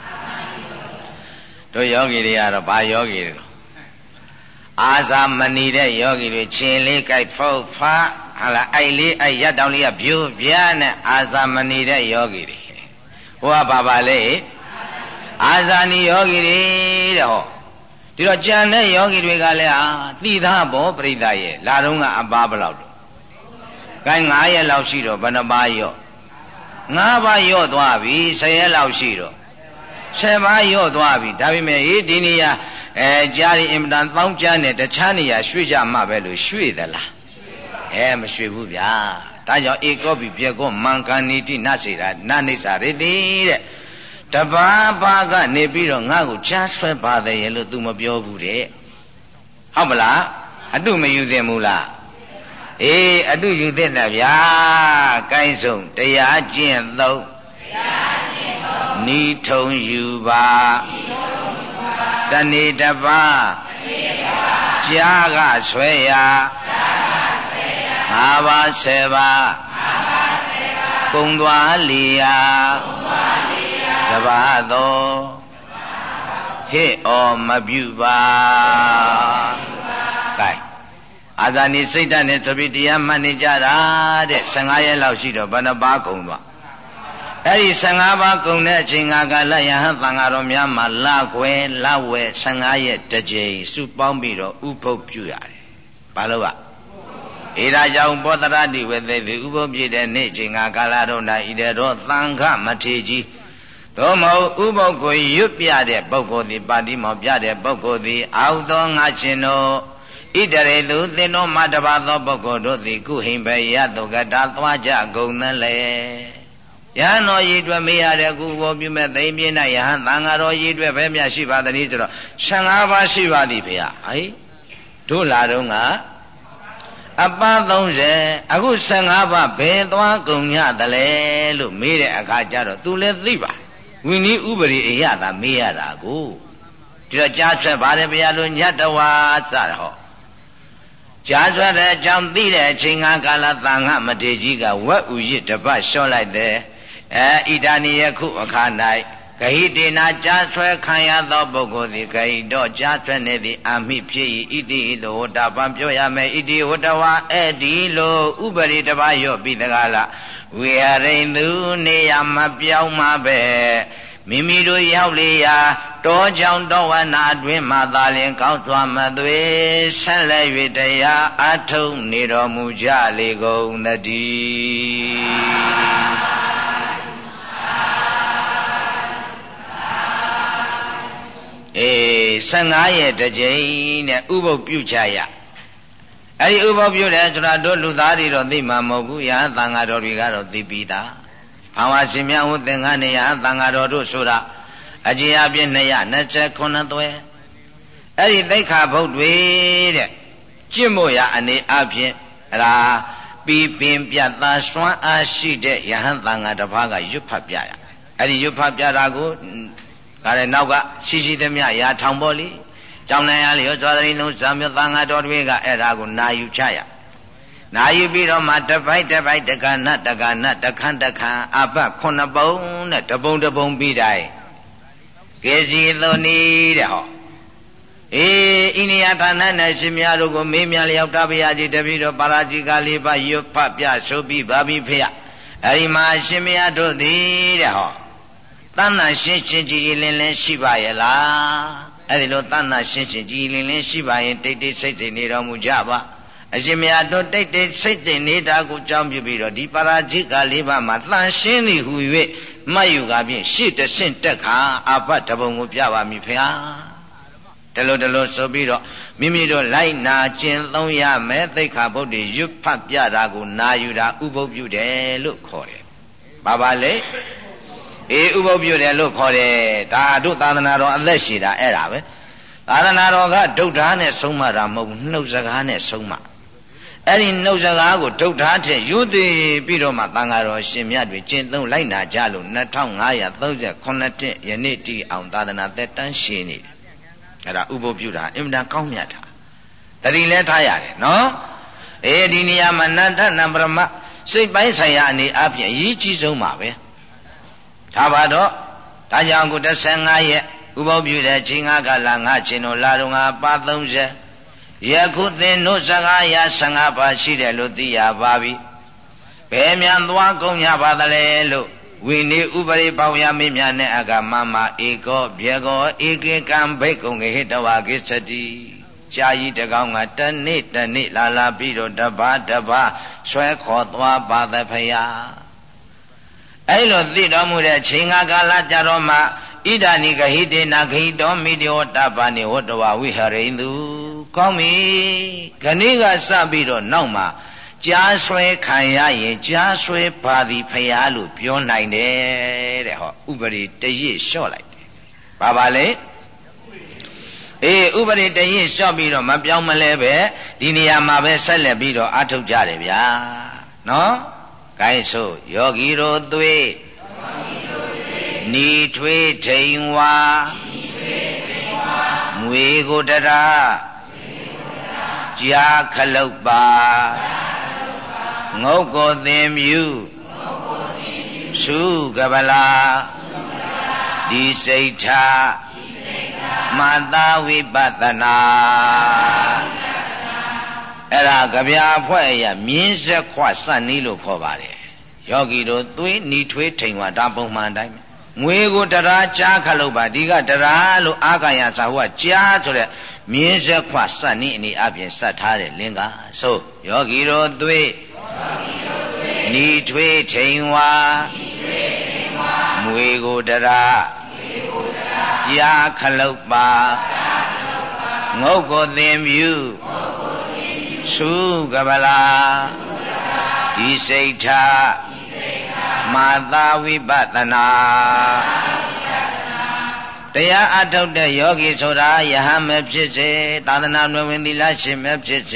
တို့ယောဂီတွေကတော့ဘာယောဂီတွေအာသာမဏီတဲ့ယောဂီတွေခြေလေးကြိုက်ဖုတ်ဖားဟာလားအိုက်လေးအိုက်ရတောင်လေးကပြိုးပြားနဲ့အာသာမဏီတဲ့ယောဂီတွေဟိုကဘာပါလဲအာဇာနီယောဂီတွေတဲ့ဟောဒီတော့ကြံတဲ့ယောဂီတွေကလည်းအာသိသားဘောပရိသတ်ရဲ့လာတော့ကအပါဘလောက်တော့ကိုင်း9ရက်လောက်ရှိတော့ဘယ်နှပါးရော့9ပါးရော့သွားပြီ10ရက်လောက်ရှိတော့10ပါးရော့သွားပြီဒါပေမဲ့ဟေးဒီနေရာအဲကြားရင်အင်မတန်တောင်းကျမ်းနဲ့တခြားနေရာရွှေ့ကြမှပဲလို့ရွှေ့သလားအဲမရွှေ့ဘူးဗျာဒါကြောင့်ဧကောပိပြေကောမံကဏိတိနစေတာနာနိစ္စရတိတဲ့တပါးပါးကနေပြီးတော့ငါ့ကိုချားဆွဲပါတယ်ရဲ့လို့ तू မပြောဘူးတဲ့ဟုတ်မလားအတုမယူသင့်ဘူးလားအေးအတုယူသင့်တယ်ဗျာကိုင်းဆုံးတရားကျင့်သုံးတရားကျင့်သုံးနိထုံယူပါနိထုံယူပါတဏိတပါးတဏိတပါးကြားကဆွဲရာကြားကဆွဲရာငါးပါးဆယ်ပါးငါးပါးဆယ်ပါးကုံသွားလီယာကုံသွားလီတပါသောဟိဩမပြုပါကဲအာဇာနိစိတ်ဓာတ်နဲ့သတိတရားမှတ်နေကြတာတဲ့15ရက်လောက်ရှိတော့ဘယ်နှပါးကုန်သွားအဲ့ဒီ15ပါးကုန်တဲ့အချိန်ကကာလယဟန်သံဃာတော်များမှာလခွဲလဝဲ15ရက်တစ်ကြိမ်စုပေါင်းပြီးတော့ဥပုပ်ပြုရတယ်ဘာလို့ကဧရာကြောင့်ပောတရတိဝေသေတိဥပုပ်ပြည့်တဲ့နေ့ချိန်ကကာလတော်၌ဣတေရောသံဃမထေကြီးသို့မဟုတ်ဥပုပ်ကိုရွတ်ပြတဲ့ပုဂ္ဂိုလ်သည်ပါဠိမောပြတဲ့ပုဂ္ဂိုလ်သည်အာဟုသောငါရှင်တို့ဣတရေသူသင်တို့မှတပါသောပုဂ္ဂိုလ်တို့သည်ကုဟိံဘေယတုကတာသွားကြကုန်သလဲယဟန်တော်ရည်အတွက်မေးရတဲ့ကုဘောပြုမဲ့သိမ့်ပြင်း၌ယဟန်သံဃာတော်ရည်အတွက်ပဲမြတ်ရှိပါသနည်းဆိုတော့15ပါးရှိပါသည်ဖေဟာဟိတို့လာတော့ကအပန်းသုံးဆယ်အခုဆယ်ငါးပါးဘယ်သွားကုန်ညတလဲလို့မေးတဲ့အခါကျတော့သူလည်းသိပါဝိနည်းဥပရိအယသာမေးရတာကိုဒီတော့ကြားဆွဲပါတယ်ဗျာလို့ညတဝါစရဟောကြားဆွဲတဲ့အကြောင်းသိတဲ့အချိန်ကာလသံဃမထေရကြီးကဝက်ဥရစ်တပတ်လျှော့လိုက်တဲ့အဲဣဒာနိယခုအခါ၌ဂဟိတေနာကြားဆွဲခံရသောပုဂ္ဂိုလ်သည်ဂဟိတော့ကြားဆွဲနေသည်အာမိဖြစ်၏ဣတိဟိတောတာပံပြောရမယ်ဣတိဟတဝါအဲ့ဒီလိုဥပရိတပါရော့ပြီးတကားလားဝိဟရိန်သူနေရမပြောင်းမှာပဲမိမိတို့ရောက်လေရာတောကြောင့်တောဝနာအတွင်းမှသာလျှင်ကောင်းစွာမသွေဆက်လက်၍တရားအထုံနေတော်မူကြလေကုန်သတည်းအေးဆယ်ငါးရက်တစ်ကြိမ်နဲ့ဥပုပ်ပြုချရအဲ့ဒီဥပုပ်ပြုတယ်ဆိုတာတို့လူသားတွေတော့သိမှာမဟုတ်ဘူးယဟန်သံဃာတော်တွေကတော့သိပြီးသားဘာဝရှင်မြတ်ဟူသင်္ကန်းနေယဟန်သံဃာတော်တို့ဆိုတာအကျဉ်းအပြည့်နှစ်ရာနှစ်ချက်ခုနှစ်သွဲအဲ့ဒီသိက္ခာပုဒ်တွေတဲ့ကျင့်မို့ရအနေအဖြင့်အဲ့ဒါပြီးပင်ပြတ်သားစွမ်းအားရှိတဲ့ယဟန်သံဃာတစ်ပါးကရွတ်ဖတ်ပြရအဲ့ဒီရွတ်ဖတ်ပြတာကိုဒါလည်းနောက်ကရှိရှိသမျှရာထောင်ပေါ်လိကြောင်းနိုင်ရလျောသွားတဲ့လုံးဇာမျိုးသံဃာတော်တွေကအဲ့ဒါကိုနာယူချရနာယူပြီးတော့မှတပိုက်တပိုက်တက္ကနတက္ကနတခန်းတခန်းအပတ်ခုနှစ်ပုံနဲ့တပုံတပုံပြီးတိုင်းကေစီသောနီတဲ့ဟောအေးအိန္ဒိယဌာနနဲ့ရှင်များတို့ကိုမေးမြလျောက်တာဗျာကြီးတပည့်တော်ပါရာဇိကလေးပါရွတ်ဖတ်ပြဆိုပြီးပါပြီဖေရအဲ့ဒီမှာရှင်မယားတို့သည်တဲ့ဟောတဏ္ဍရှင်းရှင်းကြည်လင်းလင်းရှိပါရဲ့လားအဲ့ဒီလိုတဏ္ဍရှင်းရှင်းကြည်လင်းလင်းရှိပါရင်တိတ်တိတ်စိတ်စိတ်နေတော်မူကြပါအရှင်မယားတို့တိတ်တိတ်စိတ်စိတ်နေတာကိုကြောင်းပြပြီးတော့ဒီပါရာဇိကလေးပါမှာတန်ရှင်းသည်ဟူ၍မှတ်ယူကာဖြင့်ရှေ့တဆင့်တက်ခါအာဘတပုံကိုပြပါမည်ဖေဟာတလို့တလို့ဆိုပြီးတော့မိမိတို့လိုက်နာကျင့်သုံးရမယ်သိက္ခာပုဒ်တွေရွတ်ဖတ်ပြတာကိုနာယူတာဥပုပ်ပြုတယ်လို့ခေါ်တယ်ဘာပါလဲအေးဥပုပ်ပြုတယ်လို့ခေါ်တယ်ဒါတို့သာသနာတော်အသက်ရှိတာအဲ့ဒါပဲသာသနာတော်ကဒုဋ္ဌာနဲ့ဆုံးမတာမဟုတ်ဘူးနှုတ်စကားနဲ့ဆုံးမအဲ့ဒီနှုတ်စကားကိုဒုဋ္ဌာထက်ယူသည်ပြီးတော့မှသံဃာတော်ရှင်မြတ်တွေကျင့်သုံးလိုက်နာကြလို့နှစ်ထောင်ငါးရာသုံးဆယ်ခုနှစ်နှစ်ယနေ့တည်အောင်သာသနာသက်တမ်းရှင်နေတယ်အဲ့ဒါဥပုပ်ပြုတာအင်မတန်ကောင်းမြတ်တာတတိလဲထားရတယ်နော်အေးဒီနေရာမှာနန္ဒနံပရမစိတ်ပိုင်းဆိုင်ရာအနေအချင်းအရေးကြီးဆုံးပါပဲထားပါတော့ဒါကြောင့်ကိုတစ်ဆယ်ငါးရက်ဥပုပ်ပြုတဲ့ချိန်ကလာငါချင်းတို့လာတော့ငါပါသုံးဆယ်ယခုသင်တို့စကားရဆယ်ငါးပါးရှိတယ်လို့သိရပါပြီဘယ်မြန်သွားကုန်ကြပါသလဲလို့ဝိနည်းဥပရိပေါယမိမြနဲ့အကမမဧကောဘေကောဧကေကံဘိက္ကုံဟိတဝါကိစ္စတိကြာကြီးတကောင်ကတနေ့တနေ့လာလာပြီးတော့တပါးတပါးဆွဲခေါ်သွားပါသဖယာအဲ့လိုသိတော်မူတဲ့ချိန်ကာလကြတော့မှဣဒာနိဂဟိတေနာဂဟိတောမိတေဝတပါနိဝတ္တဝဝိဟရိန္တုကောင်းပြီခဏိကစပြီးတော့နောက်မှာကြားဆွဲခံရရင်ကြားဆွဲပါသည်ဖရာလို့ပြောနိုင်တယ်တဲ့ဟောဥပရိတရစ်လျှော့လိုက်တယ်ဘာပါလဲအေးဥပရိတရစ်လျှော့ပြီးတော့မပြောင်းမလဲပဲဒီနေရာမှာပဲဆက်လက်ပြီးတော့အထုတ်ကြတယ်ဗျာနော်ကိုင်းဆိုယောဂီတို့သွေးနီထွေးထိန်ဝါမွေကိုတရာကြာခလုတ်ပါငုတ်ကိုသင်မြူစုကပလာဒီစိတ်ထားမသာဝိပဿနာအဲ့ဒါကြပြအဖွဲ့ရမြင်းဆက်ခွစတ်နီးလို့ခေါ်ပါတယ်ယောဂီတို့သွေးနီထွေးထိန်ဝါဒါပုံမှန်တိုင်းငွေကိုတရာကြားခလုတ်ပါဒီကတရာလို့အာကယသာဟိုကကြားဆိုတဲ့မြင်းဆက်ခွစတ်နီးအနေအပြင်စတ်ထားတဲ့လင်္ကာဆိုယောဂီတို့သွေးနီထွေးထိန်ဝါမွေကိုတရာကြားခလုတ်ပါငုတ်ကိုသင်မြူစုကပလာဒီစိတ်ထားမာသာဝိပဿနာတရားအထုတ်တဲ့ယောဂီဆိုတာယဟန်ပဲဖြစ်စေသာသနာ့ဝင်သီလရှင်ပဲဖြစ်စေ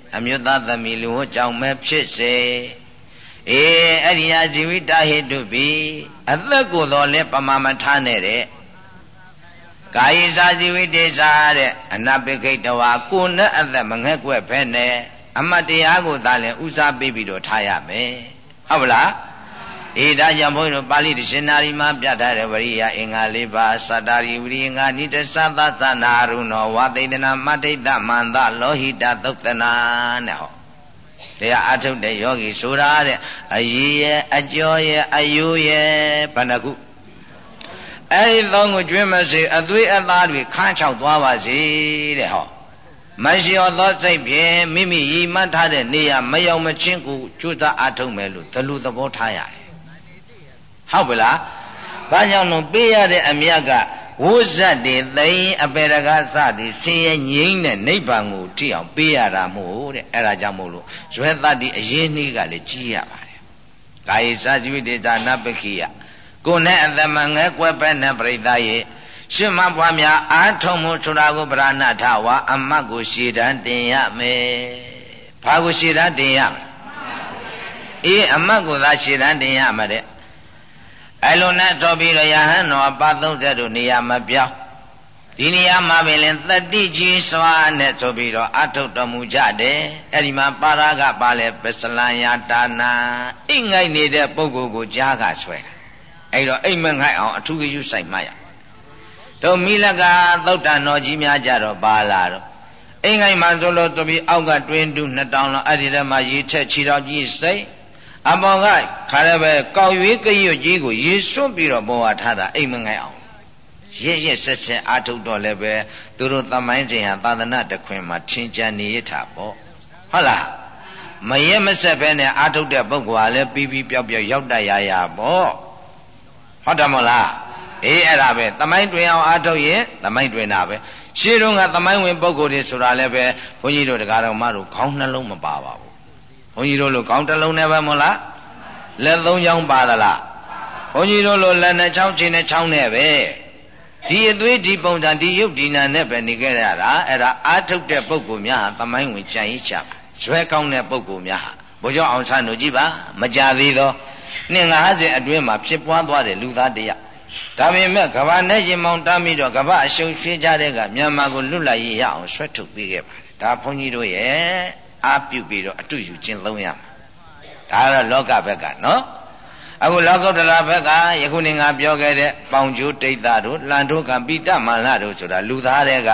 အမျိုးသားသမီးလူဝကြောင့်မဲ့ဖြစ်စေအေးအဲ့ဒီဟာဇီဝိတဟိတုပိအသက်ကိုယ်တော်လည်းပမာမထားနဲ့တဲ့ကာယစာဇီဝိတေစာတဲ့အနာပိခိတဝါကိုယ်နဲ့အသက်မငဲ့ကွက်ဖဲနဲ့အမတ်တရားကိုသာလည်းဥစားပေးပြီးတော့ထားရမယ်ဟုတ်ပလားအေးဒါကြောင့်ဘုန်းကြီးတို့ပါဠိရှင်နာရီမှာပြထားတဲ့ဝရိယအင်္ဂါ၄ပါးသတ္တာရိဝရိယင်္ဂါနိတသသသနာရုဏောဝါသိတနာမဋိတမန္တလောဟိတသုတ်တနာနဲ့ဟောတရားအထုတ်တဲ့ယောဂီဆိုတာတဲ့အရေးရဲ့အကျော်ရဲ့အယိုးရဲ့ဘယ်နှခုအဲ့ဒီသုံးကိုကျွေးမစေအသွေးအသားတွေခန်းချောက်သွားပါစေတဲ့ဟောမလျော်သောစိတ်ဖြင့်မိမိရည်မှတ်ထားတဲ့နေရာမရောက်မချင်းကိုကြိုးစားအထုတ်မယ်လို့သလူသဘောထားရတယ်ဟုတ်ပြီလားဘာကြောင့်လို့ပေးရတဲ့အမြတ်ကဝိဇ္ဇတ်တွေသိရင်အပေရကစသည်ဆင်းရဲငြိမ်းတဲ့နိဗ္ဗာန်ကိုထိအောင်ပေးရတာမို့တဲ့အဲ့ဒါကြောင့်မို့လို့ဇွဲတတ္တိအရင်နှီးကလည်းကြီးရပါတယ်ကာယစာဇိဝိတေဇာနပခိယကိုယ်နဲ့အသမငဲကွယ်ပဲနဲ့ပြိဿရဲ့ရှင်းမပွားများအာထုံမှုဆိုတာကိုဗရဏထဝါအမတ်ကိုရှည်တန်းတင်ရမယ်ဘာကိုရှည်တန်းတင်ရမလဲအေးအမတ်ကိုသာရှည်တန်းတင်ရမှာတဲ့အဲ့လိုနဲ့တော်ပြီးတော့ယဟန်တော်ပါသုံးတဲ့တို့နေရာမပြောင်းဒီနေရာမှာပင်လင်တတိကြီးစွာနဲ့ဆိုပြီးတော့အထုတ်တော်မူကြတယ်အဲ့ဒီမှာပါရကပါလဲပစ္စလံယာတာနာအိမ်ငိုက်နေတဲ့ပုဂ္ဂိုလ်ကိုကြားကဆွဲတာအဲ့တော့အိမ်မငိုက်အောင်အထူးဂရုစိုက်မှရတို့မိလကသုတ်တန်တော်ကြီးများကြတော့ပါလာတော့အိမ်ငိုက်မှာဆိုလို့ဆိုပြီးအောက်ကတွင်းတူနှစ်တောင်လောက်အဲ့ဒီထဲမှာရေထက်ခြေတော်ကြီးစိတ်အပေါ်ကခါလည်းပဲကောက်ရွေးကရွတ်ကြီးကိုရေစွန့်ပြီးတော့ပေါ်ဝထားတာအိမ်မငိုက်အောင်ရစ်ရစ်ဆက်ဆက်အာထုတ်တော့လည်းပဲသူတို့သမိုင်းစဉ်ဟာသာသနာတခွင်မှာထင်ကြံနေရတာပေါ့ဟုတ်လားမရဲမဆက်ပဲနဲ့အာထုတ်တဲ့ပုဂ္ဂိုလ်ကလည်းပြီးပြီးပြောက်ပြောက်ရောက်တတ်ရရပေါ့ဟုတ်တယ်မဟုတ်လားအေးအဲ့ဒါပဲသမိုင်းတွင်အောင်အာထုတ်ရင်သမိုင်းတွင်တာပဲရှေးတုန်းကသမိုင်းဝင်ပုဂ္ဂိုလ်တွေဆိုတာလည်းပဲဘုန်းကြီးတို့တရားတော်မတို့ခေါင်းနှလုံးမပါပါဘူးဘုန်းကြီးတို့လိုခေါင်းတစ်လုံးနဲ့ပဲမဟုတ်လားလက်သုံးချောင်းပါသလားဘုန်းကြီးတို့လိုလက်နှစ်ချောင်းခြေနှစ်ချောင်းနဲ့ပဲဒီအသွေးဒီပုံစံဒီရုပ်ဒီနာနဲ့ပဲနေခဲ့ရတာအဲ့ဒါအာထုတ်တဲ့ပုဂ္ဂိုလ်များဟာသမိုင်းဝင်ကြံရစ်ချပါဇွဲကောင်းတဲ့ပုဂ္ဂိုလ်များဟာဘုရားအောင်ဆန်းတို့ကြည့်ပါမကြသေးသောနှစ်ငါးဆယ်အတွင်းမှာဖြစ်ပွားသွားတဲ့လူသားတရားဒါပေမဲ့ကဘာနဲ့ရင်မောင်တားပြီးတော့ကဘာအရှုံးရွှေ့ကြတဲ့ကမြန်မာကိုလွတ်လပ်ရေးရအောင်ဆွဲထုတ်ပေးခဲ့ပါတယ်ဒါဘုန်းကြီးတို့ရဲ့အားပြုပြီးတော့အတူယူကျင့်သုံးရမှာဒါကတော့လောကဘက်ကနော်အခုလောကုတ္တရာဘက်ကယခုနေငါပြောခဲ့တဲ့ပေါင်ကျိုးတိတ်သားတို့လှန်တို့ကပိတမာလတို့ဆိုတာလူသားတွေက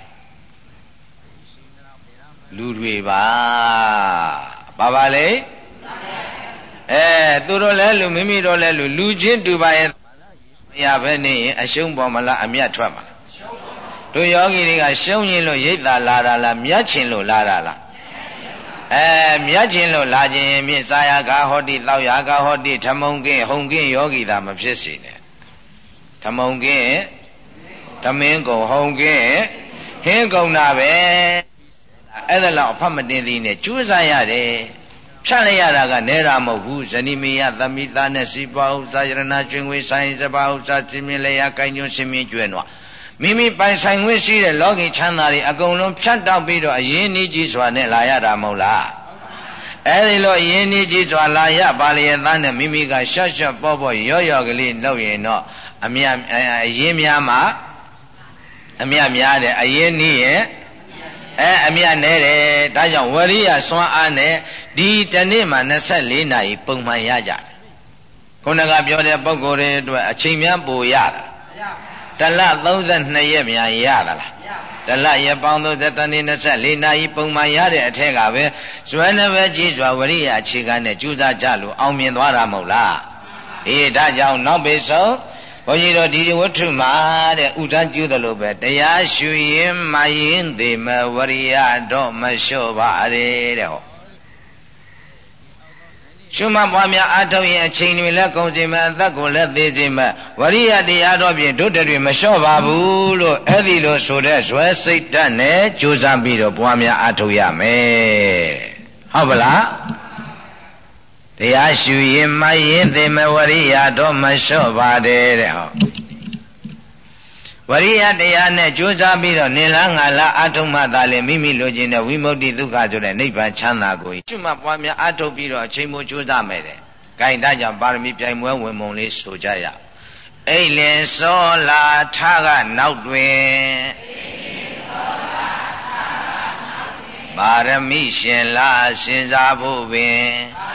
လူတွေပါပါပါလေအဲသူတို့လည်းလူမိမိတို့လည်းလူလူချင်းတူပါရဲ့မရဘဲနေရင်အရှုံးပေါ်မလားအမြတ်ထွက်မလားတို့ယောဂီတွေကရှုံးရင်လို့ရိတ်တာလာတာလားမြတ်ချင်လို့လာတာလားအဲမြတ်ချင်းလို့လာခြင်းဖြင့်စာယာကဟောတိတောက်ယာကဟောတိဓမ္မုံကင်းဟုံကင်းယောဂီသာမဖြစ်စေနဲ့ဓမ္မုံကင်းဓမင်းကုံဟုံကင်းဟင်းကုံတာပဲအဲ့ဒါလောက်အဖတ်မတင်သေးနဲ့ကျိုးစားရတယ်ဖြတ်လိုက်ရတာကနဲတာမဟုတ်ဘူးဇနီမယသမိသားနဲ့စီပွားဥစ္စာယရဏကျွင်ငွေဆိုင်စပါဥစ္စာစင်မြင်လျာကိုင်းညွှန်းစင်မြင်ကျွဲ့နွားမိမိပိုင်ဆိုင်ခွင့်ရှိတဲ့လောကီချမ်းသာတွေအကုန်လုံးဖြတ်တောက်ပြီးတော့အရင်ကြီးကြီးစွာနဲ့လာရတာမဟုတ်လားအဲဒီလိုအရင်ကြီးကြီးစွာလာရပါလျက်သားနဲ့မိမိကရှော့ရှော့ပေါ့ပေါ့ရော့ရော့ကလေးလုပ်ရင်တော့အမြအရင်များမှာအမြများတယ်အရင်နည်းရဲ့အဲအမြနဲတယ်ဒါကြောင့်ဝရိယစွမ်းအားနဲ့ဒီတနေ့မှာ၂၄နာရီပုံမှန်ရကြတယ်ခုနကပြောတဲ့ပုံကိုယ်တွေအတွက်အချိန်များပိုရတာတလသုံး၂ရက်များရသလားတလရက်ပေါင်းသုံးတနေ့၂၄နာရီပုံမှန်ရတဲ့အထက်ကပဲဇွဲနှပဲကြီးစွာဝရိယအခြေခံနဲ့ကြိုးစားကြလို့အောင်မြင်သွားတာမဟုတ်လားအေးဒါကြောင့်နောက်ပိဆုံးဘုန်းကြီးတို့ဒီဝတ္ထုမှာတဲ့ဥဒန်းကျူးတယ်လို့ပဲတရားရှုရင်မရင်သေးမဝရိယတော့မလျှော့ပါရဲတဲ့ဟောရှုမှတ်ပွားများအားထုတ်ရင်အချိန်တွေလည်းကုန်စေမယ်အသက်ကိုလည်းသေးစေမယ်ဝရိယတရားတော်ဖြင့်ဒုတ္တတွေမလျှော့ပါဘူးလို့အဲ့ဒီလိုဆိုတဲ့ဇွဲစိတ်ဓာတ်နဲ့ကြိုးစားပြီးတော့ပွားများအားထုတ်ရမယ်ဟုတ်ပါလားတရားရှုရင်မရင်သေးမဝရိယတော့မလျှော့ပါတဲ့တဲ့ဟောဝရိယတရားနဲ့ကြိုးစားပြီးတော့နေလားငါလားအထုမှသာလေမိမိလိုချင်တဲ့ဝိမု ക്തി ဒုက္ခဆိုတဲ့နိဗ္ဗာန်ချမ်းသာကိုကျွတ်မှပွားများအထုတ်ပြီးတော့အချိန်မိုးကြိုးစားမယ်တဲ့။ဂိုင်ဒါကြောင့်ပါရမီပြိုင်ပွဲဝင်ပုံလေးဆိုကြရ။အိလင်စောလာထားကနောက်တွင်ပါရမီရှင်လာစဉ်းစားဖို့ပင်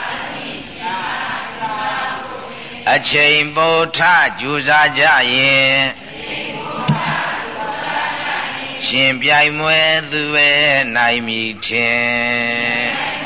အချိန်ပိုထကြိုးစားကြရင်ရှင်ပြိုင်မွဲသူပဲနိုင်မည်ထင်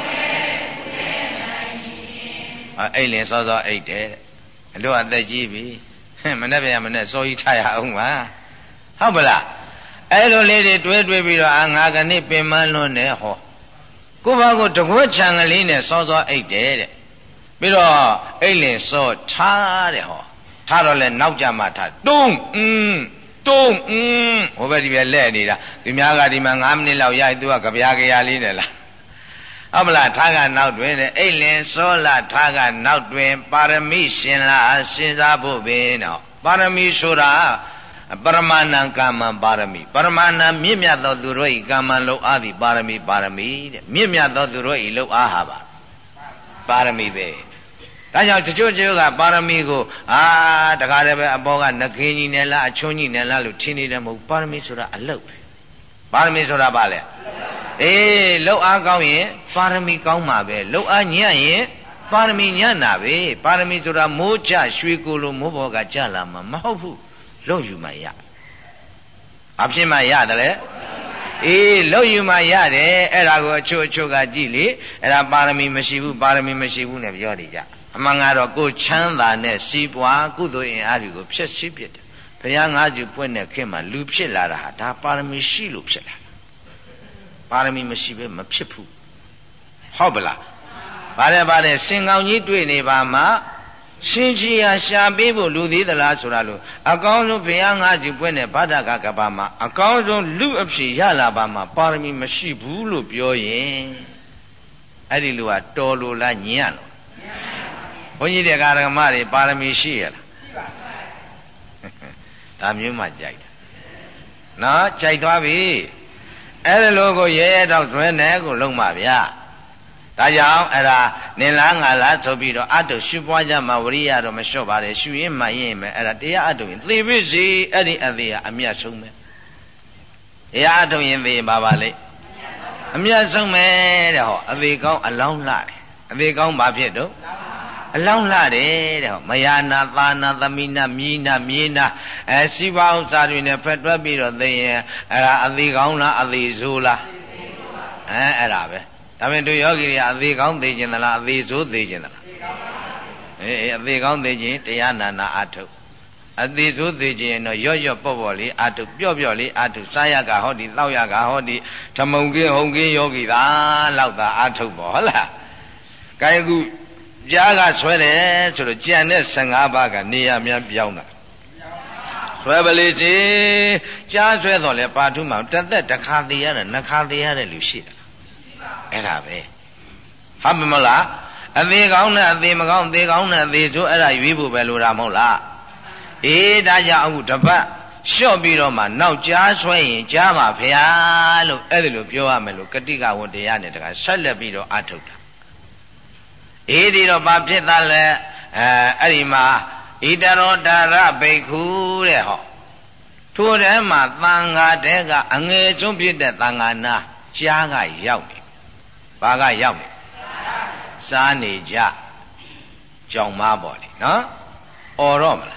အဲ့လင်စောစောအိတ်တယ်အတို့အသက်ကြီးပြီမနေ့ပြန်မနေ့စောကြီးထားရအောင်ပါဟုတ်ပလားအဲ့လိုလေးတွေတွဲတွဲပြီးတော့အာငါကနေ့ပင်မလွန်းနေဟောကိုဘာကိုတကွချံကလေးနဲ့စောစောအိတ်တယ်တဲ့ပြီးတော့အိတ်လင်စောထားတဲ့ဟောထားတော့လဲနောက်ကြမှာထားတုံးอืมတုံးอืมဟိုဘက်ဒီပဲလဲနေတာဒီများကဒီမှာ၅မိနစ်လောက်ရိုက်သူကကြပြားကြရလေးနဲ့လားဟုတ်မလားထားကနောက်တွင်တဲ့အိတ်လင်စောလာထားကနောက်တွင်ပါရမီရှင်လာစဉ်းစားဖို့ပဲနော်ပါရမီဆိုတာပရမဏံကာမံပါရမီပရမဏံမြင့်မြတ်သောသူတို့၏ကာမံလုံအားသည်ပါရမီပါရမီတဲ့မြင့်မြတ်သောသူတို့၏လုံအားဟာပါပါရမီပဲဒါကြောင့်တချို့တချို့ကပါရမီကိုအာတကားတည်းပဲအပေါ်ကနခင်းကြီးနဲ့လားအချွန်းကြီးနဲ့လားလို့ထင်နေတယ်မဟုတ်ပါရမီဆိုတာအလုတ်ပဲပါရမီဆိုတာဘာလဲအေးလုံအားကောင်းရင်ပါရမီကောင်းမှာပဲလုံအားညံ့ရင်ပါရမီညံ့တာပဲပါရမီဆိုတာမိုးချရွှေကိုလိုမိုးဘော်ကကြလာမှာမဟုတ်ဘူးလုံယူမှရအဖြစ်မှရတယ်လေအေးလုံယူမှရတယ်အဲ့ဒါကိုအချို့အချို့ကကြည့်လေအဲ့ဒါပါရမီမရှိဘူးပါရမီမရှိဘူးနဲ့ပြောနေကြအမှန်ကတော့ကိုချမ်းသာနဲ့စီးပွားကုသိုလ်အင်အားတွေကိုဖျက်ဆီးပစ်တယ်ဘုရားငါးစုပွင့်တဲ့ခေတ်မှာလူဖြစ်လာတာဟာဒါပါရမီရှိလို့ဖြစ်လာပါရမီမရှိဘဲမဖြစ်ဘူးဟုတ်ပလားဗါတယ်ဗါတယ်စင်ကောင်ကြီးတွေ့နေပါမှရှင်ကြီးဟာရှာပေးဖို့လူသေးသလားဆိုတာလို့အကောင်းဆုံးဘုရားငါးစုပွင့်တဲ့ဗဒ္ဒကကပါမှာအကောင်းဆုံးလူအဖြစ်ရလာပါမှာပါရမီမရှိဘူးလို့ပြောရင်အဲ့ဒီလူကတော်လို့လားညံ့လို့ဘုန်းကြီးတွေကဓမ္မတွေပါရမီရှိရလားရှိပါဘူးဒါမျိုးမှကြိုက်တာနော်ကြိုက်သွားပြီအဲ့ဒီလိုကိုရဲရဲတော့တွဲနေကိုလုံးပါဗျာဒါကြောင့်အဲ့ဒါနင်လားငါလားဆိုပြီးတော့အတုရှုပွားကြမှာဝရိယတော့မလျှော့ပါနဲ့ရှုရင်မှရင်မယ်အဲ့ဒါတရားအတုရင်သေပြီစီအဲ့ဒီအသေးကအမြတ်ဆုံးပဲတရားအတုရင်သေပါပါလေအမြတ်ဆုံးပဲတဲ့ဟောအသေးကောင်းအလောင်းလှတယ်အသေးကောင်းဘာဖြစ်တော့အလောင်းလှတယ်တဲ့ဟောမယာနာသာနာသမိနာမြီးနာမြေးနာအဲစီးပွားဥစ္စာတွေနဲ့ဖက်တွက်ပြီးတော့သိရင်အဲ့ဒါအသေးကောင်းလားအသေးဆိုးလားအဲအဲ့ဒါပဲဒါပေမဲ့တို့ယောဂီတွေကအသေးကောင်းသေးခြင်းသလားအသေးဆိုးသေးခြင်းသလားအေးအသေးကောင်းသေးခြင်းတရားနာနာအထုတ်အသေးဆိုးသေးခြင်းတော့ရော့ရော့ပေါ့ပေါ့လေးအထုတ်ပျော့ပျော့လေးအထုတ်စားရကဟောဒီတောက်ရကဟောဒီဓမ္မုံကင်းဟုံကင်းယောဂီသာလောက်သာအထုတ်ပေါ့ဟုတ်လားကာယကုကြားကဆွဲတယ်ဆိုတော့ကြံတဲ့ဆယ်ငါးပါးကနေရာများပြောင်းတာဆွဲပလေးစီကြားဆွဲတော့လေပါထုမှတစ်သက်တစ်ခါသေးရတယ်နှစ်ခါသေးရတဲ့လူရှိတယ်အဲ့ဒါပဲဟုတ်ပြီမလားအသေးကောင်းနဲ့အသေးမကောင်းသေးကောင်းနဲ့အသေးဆိုအဲ့ဒါရွေးဖို့ပဲလိုတာမဟုတ်လားအေးဒါကြောင့်အခုတပတ်လျှော့ပြီးတော့မှနောက်ကြားဆွဲရင်ကြားပါဗျာလို့အဲ့ဒီလိုပြောရမယ်လို့ကတိကဝတ္တရားနဲ့တခါဆက်လက်ပြီးတော့အထုတ်တာအေးဒီတော့ဘာဖြစ်သားလဲအဲအဲ့ဒီမှာဣတရောတာရဘိက္ခုတဲ့ဟောထိုထဲမှာသံဃာတဲကအငယ်ဆုံးဖြစ်တဲ့သံဃာနာကြားကရောက်တယ်ဘာကရောက်တယ်စားနေကြကြောင်မပေါ့လေနော်အော်တော့မလား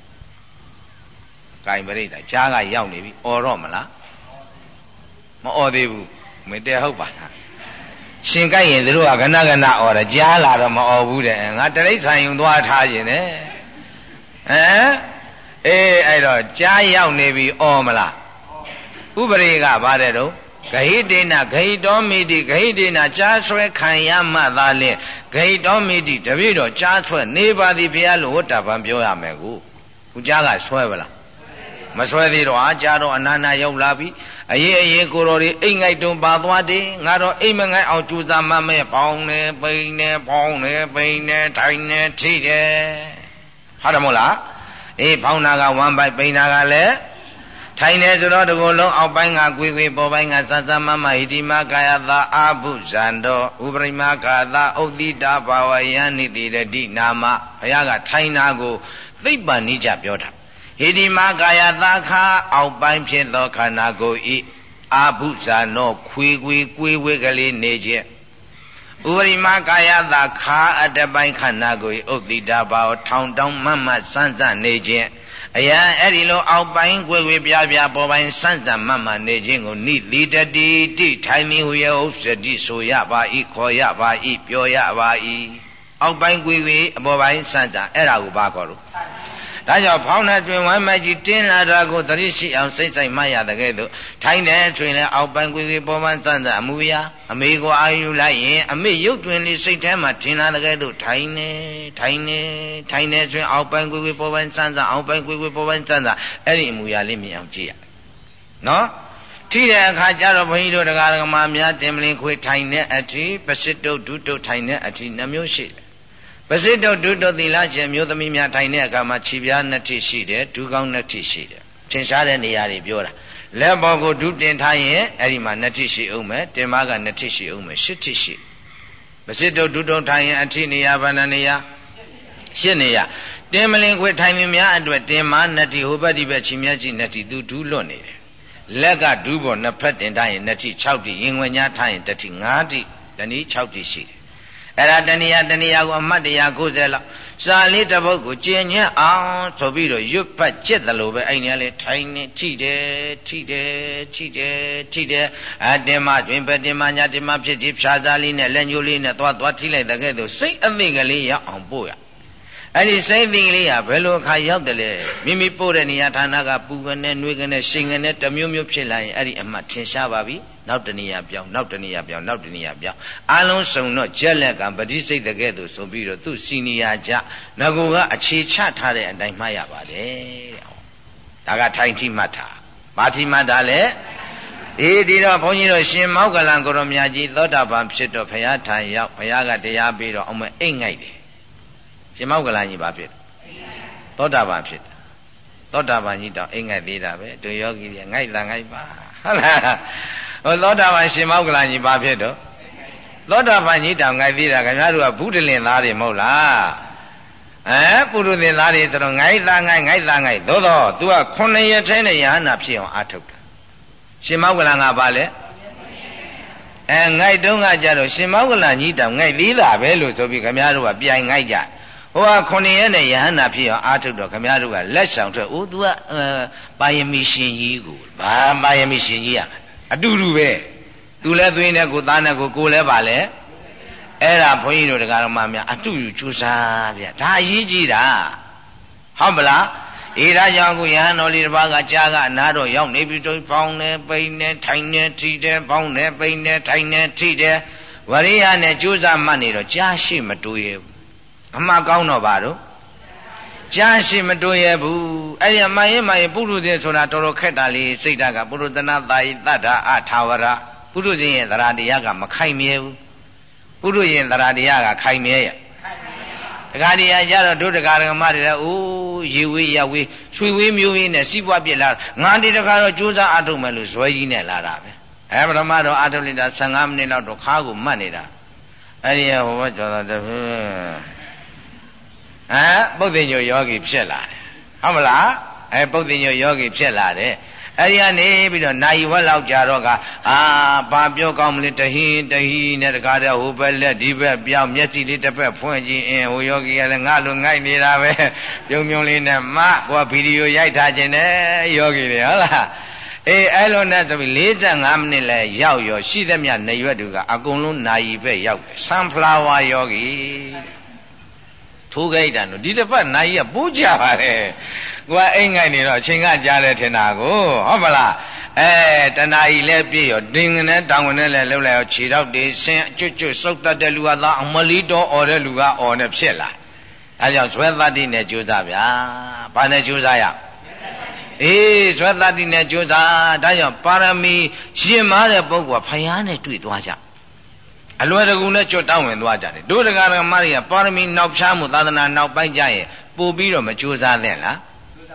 ဂိုင်ပရိသတ်ကြားကရောက်နေပြီအော်တော့မလားမအော်သေးဘူးမတည့်ဟုတ်ပါလားရှင်ကြိုက်ရင်တို့ကကနကနအော်တယ်ကြားလာတော့မအော်ဘူးတဲ့ငါတရိษံယုံသွားထားရင်တဲ့ဟမ်အေးအဲ့တော့ကြားရောက်နေပြီအော်မလားဥပရိကဗါတဲ့တော့ဂဟိတေနဂဟိတောမိတိဂဟိတေနကြားဆွဲခံရမှသာလင်ဂဟိတောမိတိတပည့်တော်ကြားဆွဲနေပါသည်ဘုရားလို့ဝတ္တပံပြောရမယ်ကိုခုကြားကဆွဲပါလားမဆွဲသေးတော့အာကြားတော့အနာနာရောက်လာပြီအရေးအရေးကိုတော်တွေအိမ်ငိုက်တုံပါသွားတယ်ငါတော့အိမ်မငိုက်အောင်ကြိုးစားမှမဲ့ပေါင်းနေပိန်နေပေါင်းနေပိန်နေထိုင်နေထိတယ်ဟုတ်တယ်မို့လားအေးပေါင်းတာကဝမ်းပိုက်ပိန်တာကလည်းထိုင်နေဆိုတော့ဒီကိုလုံးအောက်ပိုင်းကကွေကွေပေါ်ပိုင်းကစစမမဟိတိမကာယသာအာဘုဇံတော်ဥပရိမကာသာဥဒ္တိတာဘာဝယံနိတိရတိနာမဘုရားကထိုင်နာကိုသိပ္ပံနိကြပြောတာဟိတိမကာယသာခါအောက်ပိုင်းဖြစ်သောခန္ဓာကိုယ်ဤအာဘုဇံတော်ခွေခွေကွေဝေကလေးနေခြင်းဥပရိမကာယသာခါအတပိုင်းခန္ဓာကိုယ်ဥဒ္တိတာဘာဝထောင်တောင်းမမစမ်းစမ်းနေခြင်းအယံအဲ့ဒီလိုအောက်ပိုင်းကွယ်ကွယ်ပြားပြားပေါ်ပိုင်းစမ်းစမ်းမမှန်နေခြင်းကိုနိတိတတိတိထိုင်မီဟူရဲ့ဥစ္စတိဆိုရပါ၏ခေါ်ရပါ၏ပြောရပါ၏အောက်ပိုင်းကွယ်ကွယ်အပေါ်ပိုင်းစမ်းစမ်းအဲ့ဒါကိုဘာခေါ်လို့ဒါကြောင့်ဖောင်းတဲ့တွင်ဝမ်းမကြီးတင်းလာတာကိုသတိရှိအောင်စိတ်ဆိုင်မှတ်ရတဲ့ကဲ့သို့ထိုင်တဲ့တွင်လည်းအောက်ပိုင်းကွယ်ကွယ်ပေါ်ပိုင်းစမ်းစမ်းအမူအရာအမေကိုအာယူလိုက်ရင်အမေရုပ်တွင်လေးစိတ်ထဲမှာထင်လာတဲ့ကဲ့သို့ထိုင်နေထိုင်နေထိုင်နေတွင်အောက်ပိုင်းကွယ်ကွယ်ပေါ်ပိုင်းစမ်းစမ်းအောက်ပိုင်းကွယ်ကွယ်ပေါ်ပိုင်းစမ်းစမ်းအဲ့ဒီအမူအရာလေးမြင်အောင်ကြည့်ရနော်ထိတဲ့အခါကျတော့ဘုန်းကြီးတို့တရားဓမ္မများတင်မလင်းခွေထိုင်တဲ့အထိပစိတုဒုတုထိုင်တဲ့အထိနှမျိုးရှိတယ်ပစိတုဒုတုသီလရှင်မျိုးသမီးများထိုင်တဲ့အခါမှာခြေပြားနှစ်ထိရှိတယ်ဒူးကောင်းနှစ်ထိရှိတယ်ထင်ရှားတဲ့နေရာတွေပြောတာလက်ပေါ်ကိုဒူးတင်ထားရင်အဲ့ဒီမှာနှစ်ထိရှိအောင်မယ်တင်မကနှစ်ထိရှိအောင်မယ်ရှစ်ထိရှိပစိတုဒုတုထိုင်ရင်အထိနေရာဘယ်နှနေရာရှစ်နေရာတင်မလင်းခွေထိုင်မြများအတွက်တင်မနှစ်ထိဟိုဘက်ဒီဘက်ခြေမျက်စိနှစ်ထိသူဒူးလွတ်နေတယ်လက်ကဒူးပေါ်နှစ်ဖက်တင်ထားရင်နှစ်ထိ၆ထိရင်ဝင်ညာထားရင်တစ်ထိ၅ထိတနည်း၆ထိရှိတယ်အဲ့ဒါတဏှာတဏှာကိုအမှတ်တရား၉၀လောက်စာလေးတစ်ပုဒ်ကိုကျင့်ညက်အောင်ဆိုပြီးတော့ရွတ်ဖတ်ကျက်တယ်လို့ပဲအဲ့ဒီလေထိုင်နေထိတယ်ထိတယ်ထိတယ်ထိတယ်အတင်မတွင်ပဲတင်မညာတင်မဖြစ်ကြီးဖြာစားလေးနဲ့လက်ညှိုးလေးနဲ့သွားသွားထိလိုက်တဲ့ကဲ့သို့စိတ်အသိကလေးရောက်အောင်ပို့ရအဲ့ဒီစိတ်သိကလေးကဘယ်လိုအခါရောက်တယ်လဲမိမိပို့တဲ့နေရာဌာနကပူကနေနှွေးကနေရှိန်ကနေတမျိုးမျိုးဖြစ်လာရင်အဲ့ဒီအမှတ်ထင်ရှားပါပြီနောက်တနေရာပြောင်းနောက်တနေရာပြောင်းနောက်တနေရာပြောင်းအလုံးစုံတော့ကြက်လက်ကပဋိစိတ်တကဲ့သို့ဆိုပြီးတော့သူ့စီနီယာကြငကိုကအခြေချထားတဲ့အတိုင်းမှတ်ရပါတယ်တဲ့ဒါကထိုင်ထိမှတ်တာမာထိမှတ်တာလေအေးဒီတော့ဘုန်းကြီးတို့ရှင်မောက္ကလံကိုရောမြတ်ကြီးသောတာပန်ဖြစ်တော့ဘုရားထံရောက်ဘုရားကတရားပြီးတော့အောင်မအိတ်ငိုက်တယ်ရှင်မောက္ကလံကြီးဘာဖြစ်သောတာပန်ဖြစ်တာသောတာပန်ကြီးတော့အိတ်ငိုက်သေးတာပဲတို့ယောဂီတွေငိုက်တာငိုက်ပါဟုတ်လားဟောသောတာပန်ရှင်မောက္ကလံကြီးဘာဖြစ်တော့သောတာပန်ကြီးတောင်ငိုက်သေးတာခင်ဗျားတို့ကဘုဒ္ဓလင်သားတွေမဟုတ်လားအဲပုရုသင်သားတွေဆိုတော့ငိုက်သားငိုက်ငိုက်သားငိုက်သို့တော့ तू ကခုနှစ်ရက်ထဲနဲ့ယဟနာဖြစ်အောင်အားထုတ်တာရှင်မောက္ကလံကဘာလဲအဲငိုက်တုံးကကြတော့ရှင်မောက္ကလံကြီးတောင်ငိုက်သေးတာပဲလို့ဆိုပြီးခင်ဗျားတို့ကပြိုင်ငိုက်ကြဟိုကခုနှစ်ရက်နဲ့ယဟနာဖြစ်အောင်အားထုတ်တော့ခင်ဗျားတို့ကလက်ဆောင်ထွက်အိုး तू ကပါယမီရှင်ကြီးကိုဘာပါယမီရှင်ကြီးရအတူတူပဲသူလည်းသွင်းတဲ့ကိုသားနဲ့ကိုကိုလည်းပါလေအဲ့ဒါဘုန်းကြီးတို့တရားတော်မှများအတူယူကြိုးစားဗျဒါအရေးကြီးတာဟုတ်ပလားအေးဒါကြောင့်ကိုယဟန်တော်လေးတစ်ပါးကကြားကအနာတော်ရောက်နေပြီတော့ပေါင်းနေပိန်နေထိုင်နေထိတယ်ပေါင်းနေပိန်နေထိုင်နေထိတယ်ဝရိယနဲ့ကြိုးစားမှတ်နေတော့ကြားရှိမတိုးရဘူးအမှကောင်းတော့ပါတော့ကြားရှိမတိုးရဘူးအဲ့ဒီမှန်ရင်မှန်ရင်ပုရုဇဉ်ဆိုတာတော်တော်ခက်တာလေးစိတ်ဓာတ်ကပုရုသနာသာယတ္တာအထာဝရပုရုဇဉ်ရဲ့သရတရားကမခိုင်မြဲဘူးပုရုဇဉ်သရတရားကခိုင်မြဲရဲ့တခါတည်းရကြတော့ဒုဒကာဓမ္မတွေလည်းအိုးရေဝေးရဝေးချွေဝေးမျိုးရင်းနဲ့စီးပွားပြစ်လာငါဒီတခါတော့ကြိုးစားအထုတ်မယ်လို့ဇွဲကြီးနဲ့လာတာပဲအဲပထမတော့အထုတ်လိုက်တာဆယ်ငါးမိနစ်လောက်တော့ခါကိုမှတ်နေတာအဲ့ဒီဟိုဘကျော်တော်တဖဲဟမ်ပုဒ္ဓညိုယောဂီဖြစ်လာတယ်ဟုတ်မလားအဲပုဒ္ဓညိုယောဂီဖြစ်လာတယ်အဲ့ဒီကနေပြီးတော့နာယီဝက်လောက်ကြာတော့ကအာဘာပြောကောင်းမလဲတဟင်းတဟင်းနဲ့တကားတဲ့ဟိုဘက်လက်ဒီဘက်ပြောင်းမျက်စိလေးတစ်ဖက်ဖွင့်ကြည့်အင်းဟိုယောဂီကလည်းငါလိုငိုက်နေတာပဲပြုံပြုံလေးနဲ့မကိုကဗီဒီယိုရိုက်ထားခြင်းနဲ့ယောဂီတွေဟုတ်လားအေးအဲ့လိုနဲ့ဆိုပြီး၄၅မိနစ်လဲရောက်ရောရှိသမျှနေရွက်တွေကအကုန်လုံးနာယီပဲရောက်တယ်ဆန်ဖလာဝါယောဂီထိုးခိုက်တာနော်ဒီတစ်ပတ်နာယီကပိုးကြပါတယ်ကိုကအိမ်ငိုက်နေတော့အချိန်ကကြားတယ်ထင်တာကိုဟုတ်မလားအဲတဏှာကြီးလည်းပြည့်ရောတင်းငနဲ့တောင်ငနဲ့လည်းလှုပ်လိုက်ရောခြေတော့တေဆင်းအကျွတ်ကျွတ်စုပ်တတ်တဲ့လူကသာအမလီတော်អော်တဲ့လူကអော်နဲ့ဖြစ်လာအဲကြောင့်ဇွဲသတ္တိနဲ့ကြိုးစားဗျာဘာနဲ့ကြိုးစားရအေးဇွဲသတ္တိနဲ့ကြိုးစားဒါကြောင့်ပါရမီရှင်မားတဲ့ပုဂ္ဂိုလ်ကဖယားနဲ့တွေ့သွားကြအလွယ်တကူနဲ့ကြွတောင်းဝင်သွားကြတယ်တို့တရားဓမ္မတွေကပါရမီနောက်ဖြားမှုသာသနာနောက်ပိုင်းကြရင်ပို့ပြီးတော့မကြိုးစားသင့်လား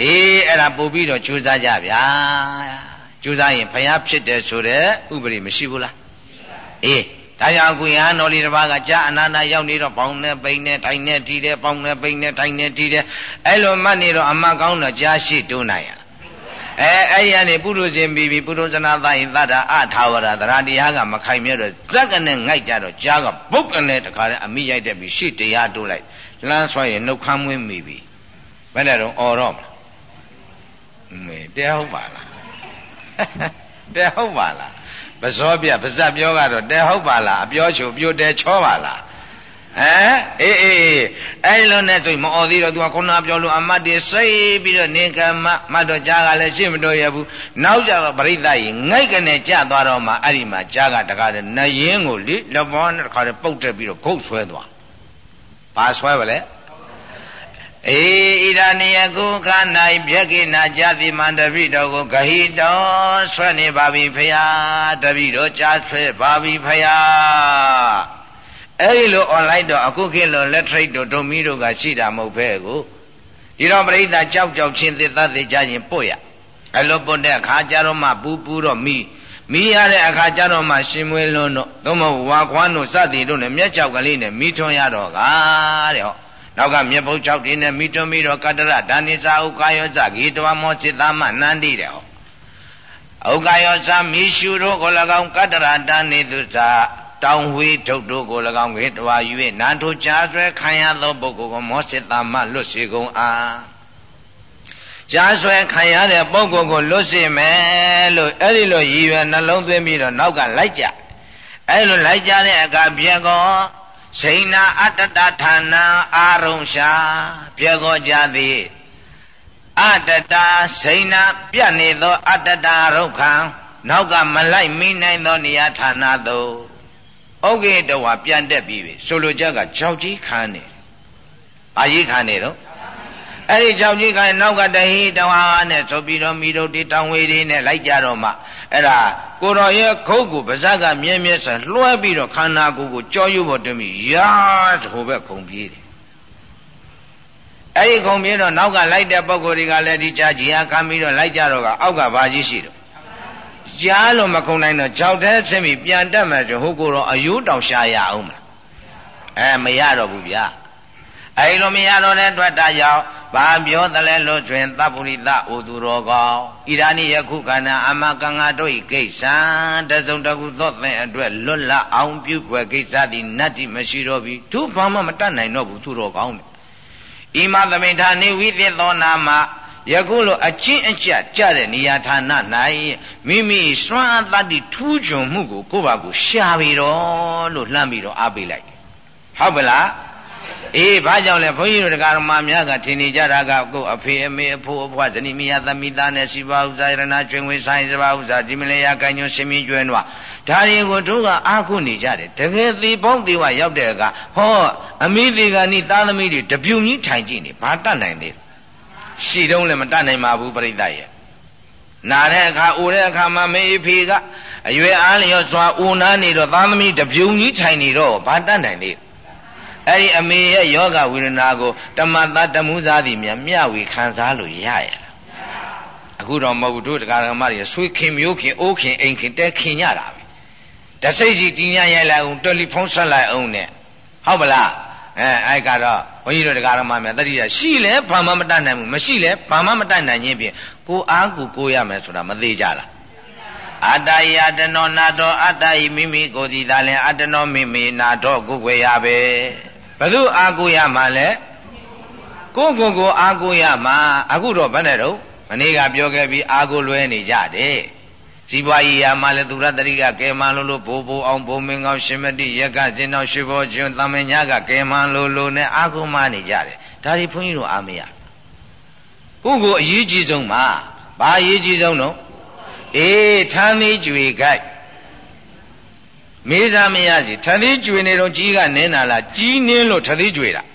အေးအဲ့ဒါပို့ပြီးတော့ကြိုးစားကြဗျာကြိုးစားရင်ဘုရားဖြစ်တယ်ဆိုတဲ့ဥပဒေမရှိဘူးလားအေးဒါကြောင့်အခုယဟန်တော်လေးတစ်ပါးကကြာအနာနာရောက်နေတော့ပေါင်းနဲ့ပိန်နဲ့ထိုင်နဲ့တီးတယ်ပေါင်းနဲ့ပိန်နဲ့ထိုင်နဲ့တီးတယ်အဲ့လိုမှတ်နေတော့အမကောင်းတော့ကြာရှိတိုးနိုင်ရအဲအဲ့ဒီကနေပုရုဇဉ်ပြီးပြီးပုရုဇနာသယိသတ္တအထာဝရသရတရားကမခိုင်မြဲတော့ဇက်ကနဲ့ငိုက်ကြတော့ကြားကပုတ်ကနေတခါတည်းအမိရိုက်တဲ့ပြီးရှေ့တရားတိုးလိုက်လှမ်းဆွဲရင်နှုတ်ခမ်းမွေးမိပြီဘယ်နဲ့တော့အော်တော့မလားမေတဲဟုတ်ပါလားတဲဟုတ်ပါလားပဇောပြပါဇက်ပြောကတော့တဲဟုတ်ပါလားအပြောချိုပြိုတဲချောပါလားဟမ်အေးအေးအဲ့လိုနဲ့ဆိုမအော်သေးတော့ तू ကခုနပြောလို့အမတ်တွေစိတ်ပြီးတော့နေကမမတ်တော့ကြားကလည်းရှင်းမတော်ရဘူးနောက်ကြတော့ပရိသတ်ကြီးငိုက်ကနေကြသွားတော့မှအဲ့ဒီမှာကြားကတကားတဲ့နယင်းကိုလေလက်ဘောနဲ့တခါတည်းပုတ်တက်ပြီးတော့ဂုတ်ဆွဲသွားဘာဆွဲပါလဲအေဣဒာနိယကုခာ၌ဗျက္ခိနာဇာတိမန္တပိတော်ကိုဂဟိတော်ဆွဲနေပါပြီဖရာတပိတော်ကြားဆွဲပါပြီဖရာအဲ့ဒီလို online တော့အခုခေတ်လို လက်ထရိတ်တို့ဒုံမီတို့ကရှိတာမဟုတ်ပဲကိုဒီတော့ပရိသတ်ကြောက်ကြောက်ချင်းသစ်သတ်သေးကြရင်ပို့ရအဲ့လိုပို့တဲ့အခါကျတော့မှပူပူတော့မိမိရတဲ့အခါကျတော့မှရှင်မွေးလွန်းတို့သို့မဟုတ်ဝါခွားတို့စသည်တို့နဲ့မျက်ကြောက်ကလေးနဲ့မိထွန်းရတော့ကတဲ့ဟောနောက်ကမြက်ဖုတ်၆တင်းနဲ့မိထွန်းပြီးတော့ကတ္တရဒါနိစာဥက္ကယောဇဂေတဝမောစိတ္တမနန္တိတဲ့ဟောဥက္ကယောဇမိရှုတို့ကို၎င်းကတ္တရဒါနိသုသာတောင်ဝေးထုတ်တို့ကို၎င်းကေတဝါယူ၍နာထိုကြားဆွဲခံရသောပုဂ္ဂိုလ်ကိုမောစိတ္တမလွတ်စေကုန်အားကြားဆွဲခံရတဲ့ပုဂ္ဂိုလ်ကိုလွတ်စေမယ်လို့အဲ့ဒီလိုရည်ရွယ်နှလုံးသွင်းပြီးတော့နောက်ကလိုက်ကြအဲ့လိုလိုက်ကြတဲ့အခါပြေကောစိဏအတ္တတဌာနအာရုံရှာပြေကောကြသည်အတ္တတစိဏပြတ်နေသောအတ္တတရုက္ခံနောက်ကမလိုက်မိနိုင်သောနေရာဌာနသို့ဩကေတဝါပြန်တက်ပြီးပြီဆိုလိုချက်ကကြောက်ကြီးခံနေဘာကြီးခံနေတော့အဲ့ဒီကြောက်ကြီးခံနောက်ကတဟိတဝါနဲ့ဆိုပြီးတော့မိတို့တိတောင်ဝေးတွေနဲ့လိုက်ကြတော့မှအဲ့ဒါကိုတော်ရဲ့ခုတ်ကိုပါဇက်ကမြဲမြဲဆလွှဲပြီးတော့ခန္ဓာကိုယ်ကိုကြောယူဖို့တွင်ပြီးရာဆိုပဲခုံပြေးတယ်အဲ့ဒီခုံပြေးတော့နောက်ကလိုက်တဲ့ပုံကိုယ်တွေကလည်းဒီကြာကြီးဟာခံပြီးတော့လိုက်ကြတော့ကအောက်ကဘာကြီးရှိတော့ကြားလို့မခုံနိုင်တော့ကြောက်တဲ့ဆင်းပြီးပြန်တက်မယ်ဆိုဟိုကိုတော့အယိုးတောင်ရှာရအောင်မလားအဲမရတော့ဘူးဗျာအဲဒီလိုမရတော့တဲ့အတွက်ဒါကြောင့်ဘာပြောသလဲလို့တွင်သဗ္ဗုရိသဩသူတော်ကောင်းဣဒာနိယခုခန္ဓာအမကံငါတို့ဤကိစ္စတစုံတခုသောသင်အတွက်လွတ်လပ်အောင်ပြုွယ်ကိစ္စသည်နတ္တိမရှိတော့ပြီသူဘာမှမတတ်နိုင်တော့ဘူးသူတော်ကောင်းဣမသမိဋ္ဌာနိဝိသေသောနာမယခုလိုအချင်းအကျကြတဲ့နေရာဌာန၌မိမိစွမ်းအားတတ္တိထူးချွန်မှုကိုကိုယ့်ဘာကိုရှာပြီးတော့လို့လှမ်းပြီးတော့အားပေးလိုက်ဟုတ်ပါလားအေးဘာကြောင့်လဲဘုန်းကြီးတို့တရားတော်မှာများကထင်နေကြတာကကိုယ့်အဖေအမေအဖိုးအဖွားဇနီးမယားသမီးသားနဲ့စီပါဥစ္စာရဏကျွင်ဝေဆိုင်စပါဥစ္စာဒီမလဲရကိုင်းညွှန်ရှင်မင်းကျွဲနွားဒါတွေကိုတို့ကအားကိုးနေကြတယ်တကယ်သေးပေါင်းသေးဝရောက်တဲ့အခါဟောအမိသေးကနိသားသမီးတွေတပြုံကြီးထိုင်ကြည့်နေဘာတတ်နိုင်သေးရှိတုံးလည်းမတတ်နိုင်ပါဘူးပရိသတ်ရဲ့နာတဲ့အခါအိုတဲ့အခါမှာမေဖေကအရွယ်အားလျော်စွာအိုနာနေတော့သားသမီးတပြုံကြီးထိုင်နေတော့ဘာတတ်နိုင်သေးအဲ့ဒီအမေရဲ့ယောဂဝေဒနာကိုတမတ္တတမှုစားသည်များမျှဝေခံစားလို့ရရလားအခုတော့မဟုတ်ဘူးတို့တရားဓမ္မတွေဆွေခင်မျိုးခင်အိုးခင်အိမ်ခင်တဲခင်ကြတာပဲတစိတ်စီတင်းညရိုက်လိုက်အောင်တယ်လီဖုန်းဆက်လိုက်အောင်နဲ့ဟုတ်ပလားအဲအဲ့ကတော့ဘုန်းကြီးတို့တရားဓမ္မများတတိယရှိလဲဘာမှမတတ်နိုင်ဘူးမရှိလဲဘာမှမတတ်နိုင်ခြင်းဖြင့်ကိုအားကိုကိုရမယ်ဆိုတာမသေးကြလားအတ္တယအတ္တနောနာတောအတ္တယမိမိကိုယ်စီသာလဲအတ္တနောမိမိနာတောကိုယ်ွယ်ရပဲဘယ်သူအားကိုရမှာလဲကိုယ်ကိုယ်ကိုအားကိုရမှာအခုတော့ဘယ်နဲ့တော့မနေ့ကပြောခဲ့ပြီးအားကိုလွဲနေကြတယ်ဇီပွားကြီးရာမှာလဲသူရတရိကကဲမလို့လို့ဘိုးဘိုးအောင်ဘုံမင်းကောင်းရှင်မတိရက်ကကျင်းတော်ရွှေဘောကျွန်းသမင်ညာကကဲမလို့လို့နဲ့အားကိုမနေကြတယ်ဒါဒီဘုန်းကြီးတို့အားမရကိုကိုအရေးကြီးဆုံးမှာဘာအရေးကြီးဆုံးတော့အေးထမ်းသေးကြွေခိုက်မေးစားမရစီထသေးကြွေနေတော့ကြီးကနင်းလာလားကြီးနင်းလို့ထသေးကြွေတာ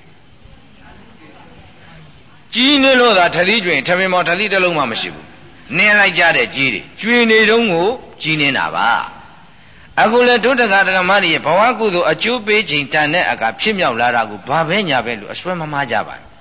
ကြီးနင်းလို့သာထသေးကြွေထမင်းမောထသေးတစ်လုံးမှမရှိဘူးနင်းလိုက်ကြတဲ့ကြီးတွေကြွေနေတုံးကိုကြီးနေတာပါအခုလေဒုတက္ကဒကမတွေဘဝကုသိုလ်အကျိုးပေးခြင်းတန်တဲ့အခါဖြစ်မြောက်လာတာကိုဘာပဲညာပဲလို့အစွဲမမှားကြပါဘူး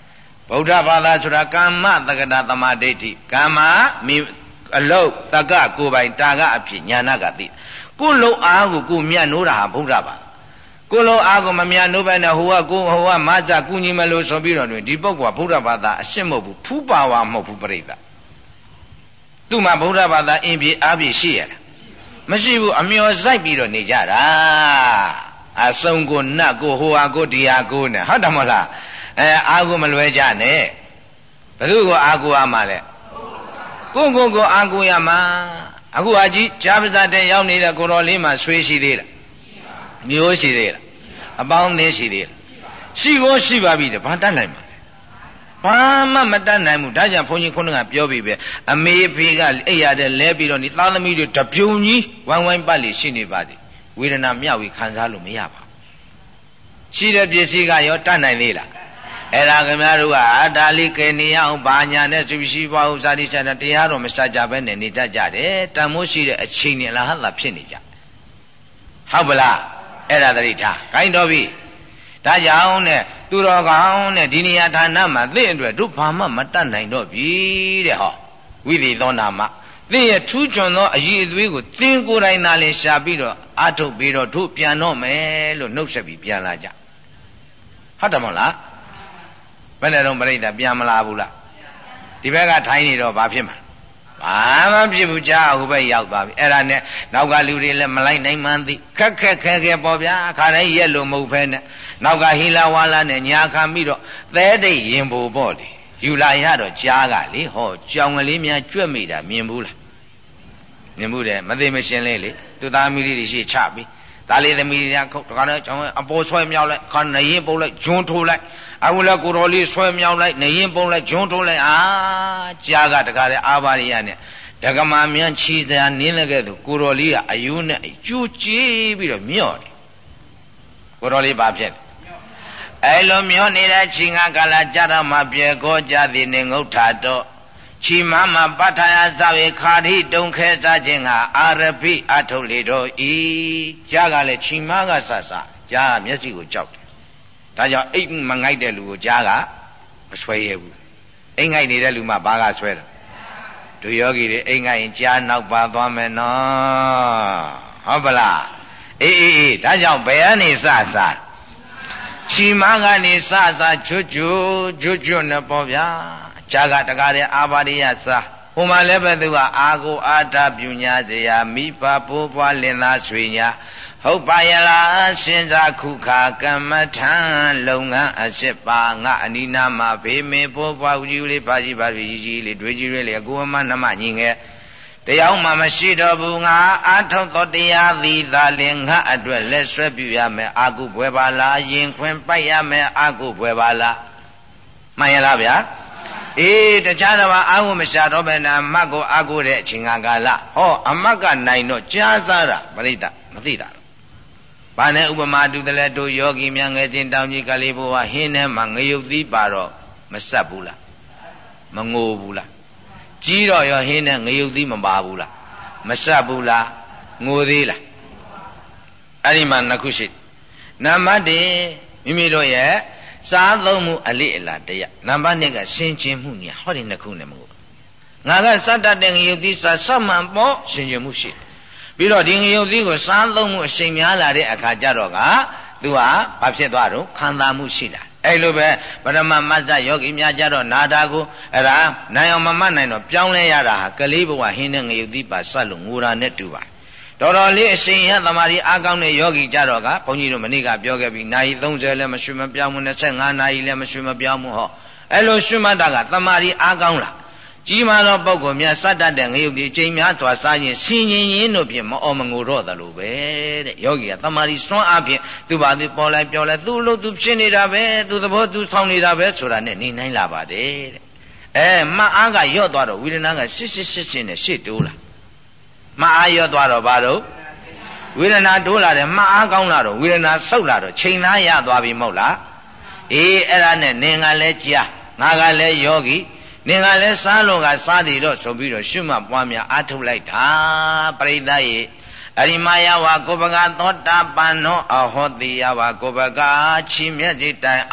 ဗုဒ္ဓဘာသာဆိုတာကာမတက္ကတာသမာဓိဋ္ဌိကာမမိအလုတ်တက္ကကိုယ်ပိုင်တာကအဖြစ်ညာနာကသိကိုယ်လုံးအားကိုကိုမြတ်နိုးတာဟာဗုဒ္ဓဘာသာကိုယ်လုံးအားကိုမမြတ်နိုးပဲနဲ့ဟိုကကိုဟိုကမဇကုညီမလို့ဆိုပြီးတော့ဒီပုဂ္ဂိုလ်ကဗုဒ္ဓဘာသာအရှင်းမဟုတ်ဘူးဖူးပါဝါမဟုတ်ဘူးပြိဿသူ့မှာဗုဒ္ဓဘာသာအင်ပြေအားပြေရှိရလားမရှိဘူးအမျော်စိုက်ပြီးတော့နေကြတာအဆုံးကိုနတ်ကိုဟိုဟာကိုဒီဟာကိုနဲ့ဟုတ်တယ်မဟုတ်လားအဲအာကိုမလွဲကြနဲ့ဘယ်သူကိုအာကိုရမှာလဲကိုကိုကိုအာကိုရမှာအခုအကြီးကြားပါးတဲ့ရောက်နေတဲ့ကိုတော်လေးမှာဆွေးရှိသေးလားမျိုးရှိသေးလားအပေါင်းအသင်းရှိသေးလားရှိကိုရှိပါပြီတဲ့ဘာတတ်နိုင်မှာလဲဘာမှမတတ်နိုင်ဘူးဒါကြောင့်ဘုန်းကြီးခုနကပြောပြီပဲအမေအဖေကအိပ်ရတဲ့လဲပြီးတော့ဒီသားသမီးတွေတပြုံကြီးဝိုင်းဝိုင်းပတ်လိရှိနေပါသည်ဝေဒနာမျှဝေခံစားလို့မရပါဘူးရှိတဲ့ပစ္စည်းကရောတတ်နိုင်သေးလားအဲ့ဒါခင်ဗျားတို့ကအာဒါလိကေနေရအောင်ဘာညာနဲ့သူရှိပါဥစားတိချာတရားတော်မစကြဘဲနဲ့နေတတ်ကြတယ်တန်မိုးရှိတဲ့အချိန်နဲ့လားဟသာဖြစ်နေကြဟုတ်ပလားအဲ့ဒါသတိထားခိုင်းတော်ပြီဒါကြောင့်နဲ့သူတော်ကောင်းနဲ့ဒီနေရာဌာနမှာသင့်အတွက်တို့ဘာမှမတတ်နိုင်တော့ပြီတဲ့ဟောဝိသေသောနာမသင်ရဲ့ထူးချွန်သောအည်အသွေးကိုသင်ကိုယ်တိုင်သာလင်ရှာပြီးတော့အာထုတ်ပြီးတော့တို့ပြန်တော့မယ်လို့နှုတ်ဆက်ပြီးပြန်လာကြဟုတ်တယ်မဟုတ်လားဘယ်နဲ့တော့ပြိဿပြန်မလာဘူးလားဒီဘက်ကထိုင်းနေတော့ဘာဖြစ်မှာဘာမှဖြစ်ဘူးကြာဟိုဘက်ရောက်သွားပြီအဲ့ဒါနဲ့နောက်ကလူတွေလည်းမလိုက်နိုင်မှန်းသိခက်ခက်ခဲခဲပေါ့ဗျာခါတိုင်းရက်လို့မဟုတ်ဖဲနဲ့နောက်ကဟီလာဝါလာနဲ့ညာခံပြီးတော့သဲတိတ်ရင်ပိုပေါ့လေယူလာရတော့ကြားကလေဟောကြောင်ကလေးများကြွက်မိတာမြင်ဘူးလားမြင်ဘူးတယ်မသိမရှင်းလေးလေသူသားမီးလေးတွေရှေ့ချပြီးသားလေးသမီးတွေကခုတ်တခါတော့ကြောင်အပေါ်ဆွဲမြောက်လိုက်ခါနေရင်ပုတ်လိုက်ဂျွန်းထိုးလိုက်အခုလည်းကိုတော်လေးဆွဲမြောက်လိုက်နေရင်ပုတ်လိုက်ဂျွန်းထိုးလိုက်အာကြားကတခါလေအာဘာရိယနဲ့ဒကမာမြန်းချီတဲ့နင်းတဲ့ကဲ့သို့ကိုတော်လေးကအယူနဲ့ကျူးကြည့်ပြီးတော့မြော့တယ်ကိုတော်လေးဘာဖြစ်လဲအဲလိုမျောနေတဲ့ချင်းကကာလကြတော့မှပြေကောကြသည်နေငုတ်ထာတော့ချီမမပဋ္ဌာယဇဝေခါတိတုံခဲစားခြင်းကအာရဖိအထုတ်လေတော့ဤကြားကလည်းချီမကဆဆကြားကမျက်စိကိုကြောက်တယ်ဒါကြောင့်အိတ်မငိုက်တဲ့လူကိုကြားကမဆွဲရဘူးအိမ်ငိုက်နေတဲ့လူမှဘာကဆွဲတယ်တို့ယောဂီတွေအိမ်ငိုက်ရင်ကြားနောက်ပါသွားမယ်နော်ဟုတ်ပလားအေးအေးအေးဒါကြောင့်ဘယ်ကနေစစချီမကနေစစချွတ်ချွတ်ချွတ်ချွတ်နဲ့ပေါ့ဗျာဂျာကတကားတဲ့အာဘာရိယစာဟိုမှာလည်းပဲသူကအာကိုအာတာပြုညာစရာမိဘဘိုးဘွားလင်သားဆွေညာဟုတ်ပါရဲ့လားရှင်သာခုခာကမ္မထံလုပ်ငန်းအစ်စ်ပါငါအနိနာမှာဘေးမင်းဘိုးဘွားဦးကြီးလေးပါကြီးပါကြီးကြီးလေးတွေးကြီးလေးအကိုအမနှမညီငယ်တရားမှမရှိတော့ဘူးငါအာထုတ်တော်တရားသည်သာလင်ငါအတွက်လက်ဆွဲပြရမယ်အာကုဘွယ်ပါလားရင်ခွင်ပိုက်ရမယ်အာကုဘွယ်ပါလားမှန်ရလားဗျာအေးတခြားတစ်ပါးအာဟုမရှာတော့ပဲနဲ့အမတ်ကိုအာကိုတဲ့အချိန်ကာလဟောအမတ်ကနိုင်တော့ကြားစားတာပရိသတ်မသိတာဘာနဲ့ဥပမာတူတယ်လဲတို့ယောဂီများငယ်ချင်းတောင်ကြီးကလေးဘုရားဟင်းထဲမှာငရုတ်သီးပါတော့မဆက်ဘူးလားမငိုဘူးလားကြီးတော့ရောဟင်းနဲ့ငရုတ်သီးမပါဘူးလားမဆက်ဘူးလားငိုသေးလားအဲ့ဒီမှာနှစ်ခုရှိနံပါတ်တစ်မိမိတို့ရဲ့စားသုံးမှုအလေးအလာတရားနံပါတ်နှစ်ကစင်ကျင်မှုညာဟောဒီနှစ်ခုနဲ့မဟုတ်ငါကစတတ်တဲ့ငရုတ်သီးစားဆက်မှန်ပေါ့စင်ကျင်မှုရှိပြီးတော့ဒီငရုတ်သီးကိုစားသုံးမှုအချိန်များလာတဲ့အခါကျတော့ကသူဟာဘာဖြစ်သွားတော့ခံစားမှုရှိတာအဲ့လိုပဲပရမမတ်ဇယောဂီများကြတော့နာတာကိုအဲ့ဒါနိုင်အောင်မမတ်နိုင်တော့ပြောင်းလဲရတာဟာကလေးဘဝဟင်းနဲ့ငရုတ်သီးပါဆက်လို့ငိုတာနဲ့တူပါတော်တော်လေးအရှင်ရသမားကြီးအားကောင်းတဲ့ယောဂီကြတော့ကဘုန်းကြီးတို့မနေ့ကပြောခဲ့ပြီးနာရီသုံးဆယ်လည်းမရွှေမပြောင်းဘူး၂၅နာရီလည်းမရွှေမပြောင်းဘူးဟောအဲ့လိုရွှေမတာကသမားကြီးအားကောင်းလားကြီးမားသောပုဂ္ဂိုလ်များစတတ်တဲ့ငရုတ်ဒီအချိန်များစွာစားရင်ဆင်ញင်ရင်းတို့ဖြင့်မအော်မငိုတော့သလိုပဲတဲ့ယောဂီကသမာဓိစွမ်းအားဖြင့်သူပါသူပေါ်လိုက်ပြောလိုက်သူ့လို့သူဖြစ်နေတာပဲသူသဘောသူဆောင်နေတာပဲဆိုတာနဲ့နေနိုင်လာပါတယ်တဲ့အဲမအားကရော့သွားတော့ဝိရဏကရှစ်ရှစ်ရှစ်ရှစ်နဲ့ရှေ့တိုးလာမအားရော့သွားတော့ဘာလို့ဝိရဏတိုးလာတယ်မအားကောင်းလာတော့ဝိရဏဆုတ်လာတော့ချိန်သားရသွားပြီမဟုတ်လားအေးအဲ့ဒါနဲ့နင်ကလည်းကြားငါကလည်းယောဂီနင်ကလည်းစားလို့ကစားတယ်တော့ဆိုပြီးတော့ရှုမှတ်ပွားများအားထုတ်လိုက်တာပရိသတ်ရေအရိမယဝကိုပကသောတာပန်နောအဟောတိယဝကိုပကချီမြတ်จิตတိုင်အောင်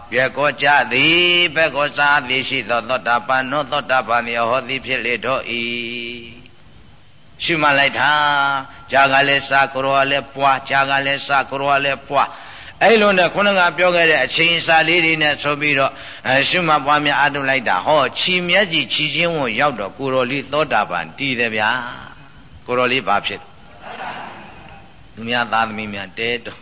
ပြေကောကြသည်ဘက်ကောစာသည်ရှိသောသောတာပန်နောသောတာပန်သည်ဟောသည်ဖြစ်လေတော့ဤရှုမှတ်လိုက်တာကြာကလည်းစာကိုရောလည်းပွားကြာကလည်းစာကိုရောလည်းပွားအဲ့လိုနဲ့ခုနကပြောခဲ့တဲ့အချိန်စာလေးတွေနဲ့ဆိုပြီးတော့ရှုမှတ်ပွားများအားထုတ်လိုက်တာဟောခြီမျက်ကြီးခြီချင်းဝန်ရောက်တော့ကိုရောလေးသောတာပန်တည်တယ်ဗျာကိုရောလေးဘာဖြစ်သူများသားသမီးများတဲတော့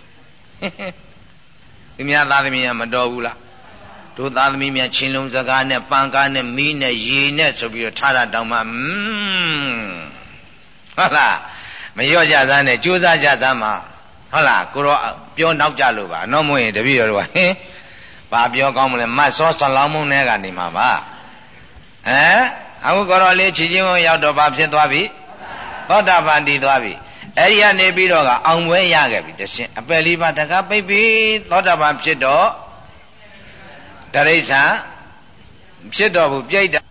သူများသားသမီးများမတော်ဘူးလားတို့သားသမီးများချင်းလုံးစကားနဲ့ပန်ကားနဲ့မီးနဲ့ရေနဲ့ဆိုပြီးတော့ထားတာတောင်မှอืมဟုတ်လားမရော့ကြသားနဲ့ကြိုးစားကြသားမှာဟုတ်လားကိုရောပြောနောက်ကြလို့ပါတော့မဟုတ်ရင်တပည့်တော်တို့ကဟင်ဘာပြောကောင်းမလဲမတ်စောဆလောင်းမုန်းတဲ့ကနေမှာပါဟမ်အခုကိုရောလေးချီချင်းဝင်ရောက်တော့ဘာဖြစ်သွားပြီသောတာပန်တည်သွားပြီအဲ့ဒီကနေပြီးတော့ကအောင်ပွဲရခဲ့ပြီတရှင်အပယ်လေးပါးတကားပိတ်ပြီသောတာပန်ဖြစ်တော့တရိစ္ဆာန်ဖြစ်တော့ဘူးပြိတ္တာ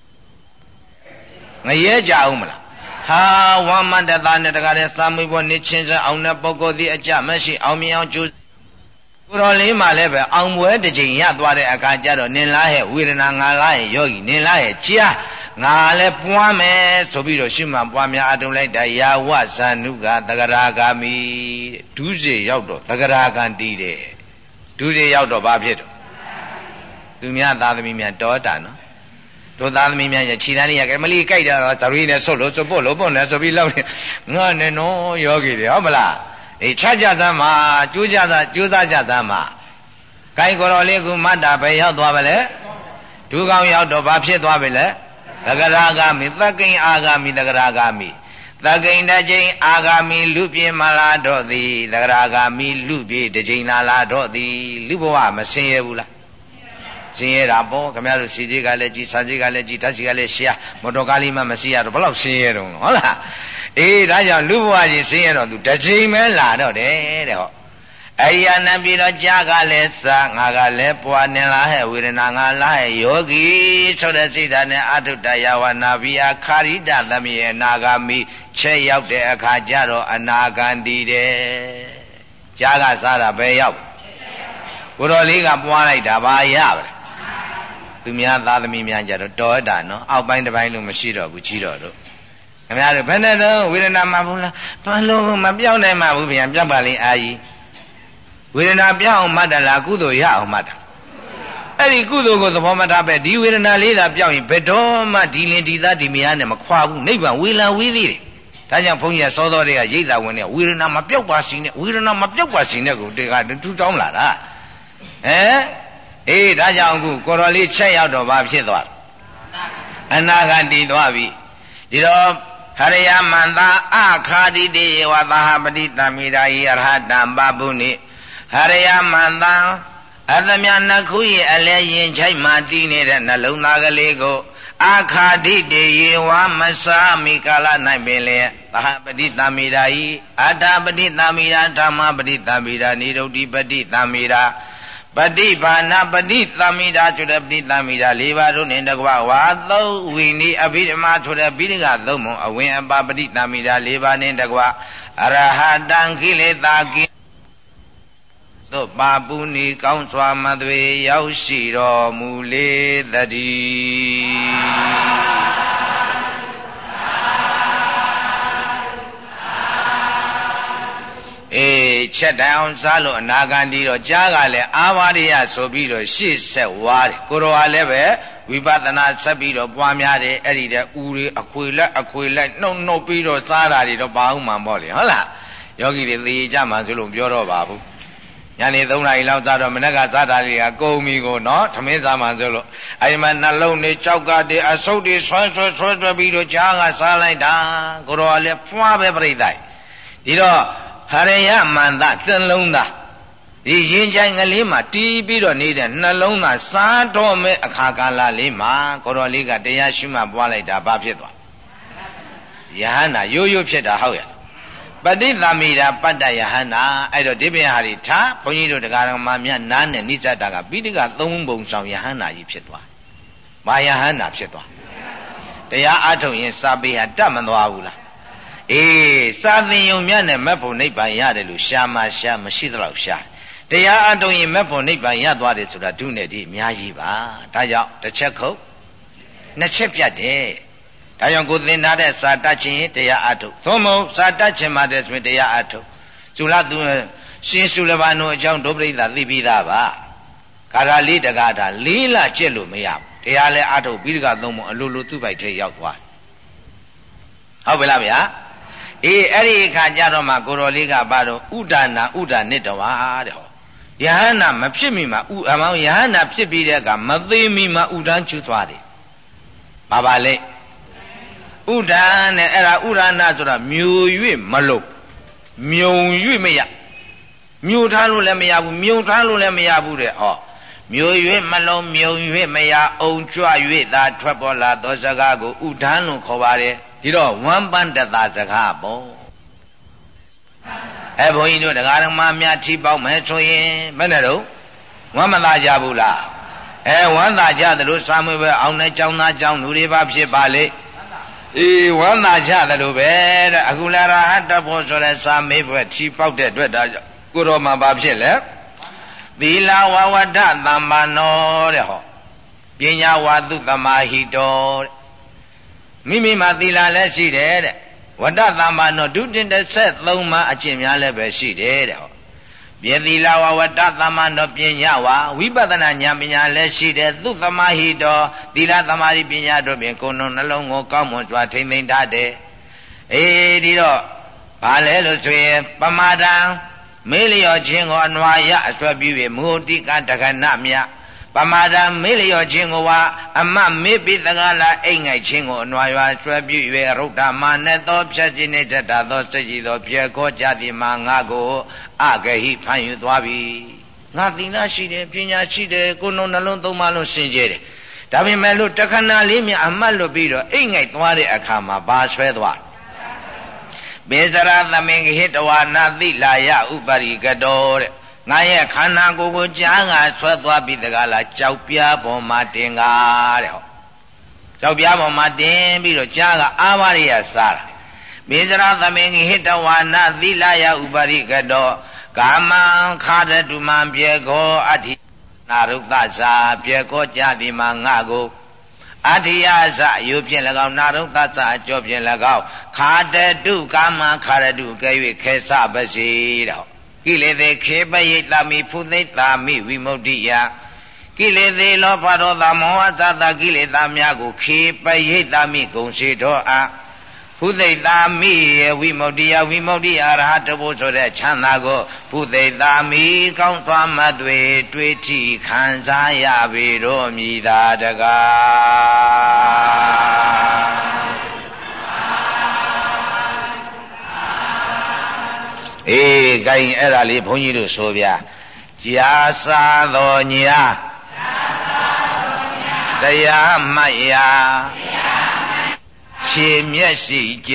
ငရဲကြအောင်မလားဟာဝမ္မတတနဲ့တကားတဲ့စာမွေးပေါ်နေချင်းစအောင်တဲ့ပုဂ္ဂိုလ်သည်အကြမရှိအောင်မြင်အောင်ကြိုးကိုတော်လေးမှလည်းပဲအောင်ပွဲတစ်ချိန်ရသွားတဲ့အခါကျတော့နင်လားရဲ့ဝေဒနာငါလားရဲ့ယောဂီနင်လားရဲ့ကြားငါလည်းပွားမယ်ဆိုပြီးတော့ရှုမှတ်ပွားများအတုံလိုက်တာယာဝဇာနုကသဂရာဂာမိဒုစေရောက်တော့သဂရာဂံတီးတယ်ဒုစေရောက်တော့ဘာဖြစ်တော့သူများသားသမီးများတောတာနော်တို့သားသမီးများရဲ့ခြေတန်းတွေကမလီကြိုက်တာတော့ဇာရီနဲ့ဆုတ်လို့စွတ်ဖို့လို့ပေါ့နဲ့ဆိုပြီးလောက်နေငါနဲ့နော်ယောဂီတွေဟုတ်မလားအေးချကြသမ်းမှာကျိုးကြသာကျိုးစားကြသမ်းမှာကိုင်ကိုယ်တော်လေးကမတ်တာပဲရောက်သွားပါလေဒုကောင်ရောက်တော့ဘာဖြစ်သွားပြီလဲသဂရာဂမိသကိဉ္အာဂမိသဂရာဂမိသကိဉ္တကျိဉ္အာဂမိလူပြေမလာတော့သည်သဂရာဂမိလူပြေတကျိဉ္လာလာတော့သည်လူဘဝမဆင်းရဲဘူးလားဆင်းရဲတာပေါ့ခင်ဗျားတို့စီကြီးကလည်းကြီးစာကြီးကလည်းကြီးဓာတ်ကြီးကလည်းရှာမော်တော်ကားလေးမှမရှိရတော့ဘယ်လောက်ဆင်းရဲတော့ဟုတ်လားအေးဒါကြောင့်လူဘဝကြီးဆင်းရဲတော့သူတစ်ချိန်ပဲလာတော့တယ်တဲ့ဟောအရိယာနံပြီးတော့ကြာကလည်းစာငါကလည်းပွားနေလားဟဲ့ဝေဒနာငါလားဟဲ့ယောဂီဆိုတဲ့စိတ်ဓာတ်နဲ့အထုတ္တယဝနာဘိယခာရိတသမီးအနာဂါမိချက်ရောက်တဲ့အခါကျတော့အနာဂံတည်တယ်ကြာကစားတာပဲရောက်ကိုတော်လေးကပွားလိုက်တာဘာရပါလဲသူများသားသမီးများကြတော့တော်တာနော်အောက်ပိုင်းတစ်ပိုင်းလို့မရှိတော့ဘူးကြီးတော်တို့ခင်ဗျားတို့ဘယ်နဲ့တော့ဝေဒနာမှဘူးလားဘာလို့မပြောင်းနိုင်မှဘူးဗျာပြောက်ပါလိမ့်အာကြီးဝေဒနာပြောင်းအောင်မှတ်တယ်လားကုသိုလ်ရအောင်မှတ်တယ်အဲ့ဒီကုသိုလ်ကိုသဘောမထားပဲဒီဝေဒနာလေးသာပြောင်းရင်ဘယ်တော့မှဒီလင်ဒီသားဒီမယားနဲ့မခွာဘူးနိဗ္ဗာန်ဝေလာဝေးသေးတယ်ဒါကြောင့်ဘုန်းကြီးကစောစောတွေကရိတ်သာဝင်နေဝေဒနာမပြောက်ပါစီနဲ့ဝေဒနာမပြောက်ပါစီနဲ့ကိုတေကထူတောင်းလာတာဟမ်အေးဒါကြောင့်အခုကိုတော်လေးချက်ရောက်တော့ဘာဖြစ်သွားလဲအနာဂတ်တည်သွားပြီဒီတော့ဟရိယမန္တာအခါတိတေဝသဟပတိတမိရာယိအရဟတံပပုနိဟရိယမန္တာအသမြနှစ်ခုရဲ့အလဲရင်ချိုက်မှတည်နေတဲ့နှလုံးသားကလေးကိုအခါတိတေယေဝမစာမိကာလ၌ပင်လေသဟပတိတမိရာယိအတ္တပတိတမိရာဓမ္မပတိတမိရာနိရုဒ္ဓိပတိတမိရာပฏิဘာနာပฏิသမိတာဆိုတဲ့ပฏิသမိတာ၄ပါးတို့နဲ့တကွဝါသုဝိနိအဘိဓမ္မာဆိုတဲ့ပိဋကသုံးပုံအဝင်အပါပฏิသမိတာ၄ပါးနဲ့တကွအရဟတံကိလေသာကိသို့ပါပုဏီကောင်းစွာမသွေရောက်ရှိတော်မူလေသတည်းအေးချက်တိုင်အောင်စားလို့အနာဂန္ဒီတော့ကြားကလည်းအာဝရိယဆိုပြီးတော့ရှေ့ဆက်ဝါတယ်ကိုရောကလည်းပဲဝိပဿနာဆက်ပြီးတော့ပွားများတယ်အဲ့ဒီတဲ့ဥတွေအခွေလက်အခွေလိုက်နှုတ်နှုတ်ပြီးတော့စားတာတွေတော့ဘာမှမပေါ့လေဟုတ်လားယောဂီတွေသေကြမှာဆိုလို့ပြောတော့ပါဘူးညနေသုံးနာရီလောက်စားတော့မနေ့ကစားတာတွေကကုန်ပြီကိုနော်ထမင်းစားမှဆိုလို့အဲ့ဒီမှာနှလုံးတွေကြောက်ကတည်းအဆုတ်တွေဆွဲဆွဲဆွဲဆွဲပြီးတော့ကြားကစားလိုက်တာကိုရောကလည်းဖွားပဲပြိတ္တိုင်ဒီတော့ဟရိယမန္တနှလုံးသားဒီရင်ချိုင်ကလေးမှာတီးပြီးတော့နေတဲ့နှလုံးသားစားတော့မဲ့အခါကာလလေးမှာကိုတော်လေးကတရားရှုမှတ်ပွားလိုက်တာဘာဖြစ်သွားယဟန္တာရိုးရိုးဖြစ်တာဟုတ်ရဲ့ပฏิသမိတာပတ္တယဟန္တာအဲ့တော့ဒီပြန်ဟာဒီထားဘုန်းကြီးတို့တရားတော်မှာမြတ်နားနဲ့နိစ္စတာကပိဋကသုံးပုံဆောင်ယဟန္တာကြီးဖြစ်သွားမာယဟန္တာဖြစ်သွားတရားအထုတ်ရင်စာပေဟာတတ်မသွားဘူးလားအေးစာသင်ယုံမြတ်နဲ့မက်ဖို့နိဗ္ဗာန်ရတယ်လို့ရှာမှရှာမရှိသလောက်ရှာတရားအထုတ်ရင်မက်ဖို့နိဗ္ဗာန်ရသွားတယ်ဆိုတာဒုနဲ့ဒီအများကြီးပါဒါကြောင့်တစ်ချက်ခုတ်နှစ်ချက်ပြတ်တယ်ဒါကြောင့်ကိုသင်ထားတဲ့စာတတ်ခြင်းတရားအထုတ်သို့မဟုတ်စာတတ်ခြင်းမှတဲ့ဆိုရင်တရားအထုတ်ဇူလသူရှင်စုလဘာနိုအကြောင်းဒုပရိသသိပြီးသားပါကာရလေးတကားတာလေးလကျက်လို့မရဘူးတရားလဲအထုတ်ပြီးတကသုံးမအလိုလိုသူ့ပိုက်ထဲရောက်သွားဟုတ်ပြီလားဗျာအေးအဲ့ဒီအခါကျတော့မှကိုတော်လေးကပါတော့ဥဒါနာဥဒါနစ်တဝါတဲ့ဟောယဟန္တာမဖြစ်မီမှာဥအမောင်ယဟန္တာဖြစ်ပြီးတဲ့အခါမသေးမီမှာဥဒန်းချူသွားတယ်ဘာပါလဲဥဒန်းနဲ့အဲ့ဒါဥရဏဆိုတာမျိုး၍မလို့မြုံ၍မရမြို့ထားလို့လည်းမရဘူးမြုံထားလို့လည်းမရဘူးတဲ့ဟောမျိုး၍မလုံးမြုံ၍မရအောင်ကြွ၍သာထွက်ပေါ်လာသောစကားကိုဥဒန်းလို့ခေါ်ပါတယ်ဒီတော့ဝမ်းပန်းတသာစကားပေါ့အဲဘုန်းကြီးတို့တရားဓမ္မများထိပေါက်မယ်ဆိုရင်ဘယ်နဲ့တော့ဝမ်းမသာကြဘူးလားအဲဝမ်းသာကြသလိုစာမွေးပဲအောင်တဲ့ကျောင်းသားကျောင်းသူတွေပါဖြစ်ပါလေအေးဝမ်းသာကြသလိုပဲတဲ့အခုလာရဟတဖို့ဆိုတဲ့စာမေးပွဲထိပေါက်တဲ့အတွက်ဒါကိုတော်မှာဘာဖြစ်လဲသီလဝဝဒသမ္မာနောတဲ့ဟောပညာဝါသုသမာဟိတောတဲ့မိမိမှာသီလလည်းရှိတယ်တဲ့ဝတ္တသမ္မာနောဒုတိယဆက်သုံးပါအကျင့်များလည်းပဲရှိတယ်တဲ့ဟောပြေသီလဝဝတ္တသမ္မာနောပညာဝါဝိပဿနာဉာဏ်ပညာလည်းရှိတယ်သုသမာဟိတောသီလသမာဓိပညာတို့ဖြင့်ကိုယ်နှလုံးကိုကောင်းမွန်စွာထိမ့်သိမ်းတတ်တယ်အေးဒီတော့ဘာလဲလို့ဆိုရင်ပမာဒံမေးလျော်ခြင်းကိုအနွာရအစွဲပြု၍မုတိကတက္ကနမြပမာဒံမေးလျော်ခြင်းကိုဝါအမတ်မေးပြီးသကားလာအိမ်ငိုက်ခြင်းကိုအနွာရွာစွဲပြု၍ရုဒ္ဓမာနဲ့သောဖြတ်ခြင်းနှင့်တတ်သောစိတ်ကြည်သောပြေခေါ်ကြသည်မှာငါကိုအဂဟိဖန်ယူသွားပြီငါသီလရှိတယ်ပညာရှိတယ်ကိုယ်လုံးနှလုံးသုံးပါလုံးစင်ကြယ်တယ်ဒါပေမဲ့လို့တခဏလေးမြအမတ်လွတ်ပြီးတော့အိမ်ငိုက်သွားတဲ့အခါမှာဘာဆွဲသွားဘေဇရသမင်္ဂဟိတဝါနာတိလာယဥပရိကတောတဲ့ငါရဲ့ခန္ဓာကိုယ်ကိုကြားငါဆွဲသွားပြီးတကားလားကြောက်ပြားပေါ်မှာတင်ကားတဲ့ဟောကြောက်ပြားပေါ်မှာတင်ပြီးတော့ကြားကအာဘာရိယစားတာဘေဇရသမင်္ဂဟိတဝါနာတိလာယဥပရိကတောကာမံခါရတုမံပြေခောအဋ္ဌိနာရုသဇာပြေခောကြသည်မှာငါကိုအဋ္ဌိယဇအယုဖြင့်၎င်းနာရုသဇအကျော်ဖြင့်၎င်းခါတတုကာမံခါရတုကဲ၍ခေသပစီတဲ့ကိလေသေခေပယိတမိဖုသိတာမိဝိမု ക്തി ယကိလေသေလောဘဒေါသမောဟသတကိလေသာများကိုခေပယိတမိဂုံစေတော်အားဖုသိတာမိဝိမု ക്തി ယဝိမု ക്തി အရဟတဘုဆိုတဲ့ချမ်းသာကိုဖုသိတာမိကောင်းသွားမှတွေတွေးထိခံစားရပေတော်မူသာတကားအေးဂိုင်းအဲ့ဒါလေးဘုန်းကြီးတို့ဆိုဗျာကြာစာတော်ညာတရားမှတ်ရာရှည်မျက်ရှိကြ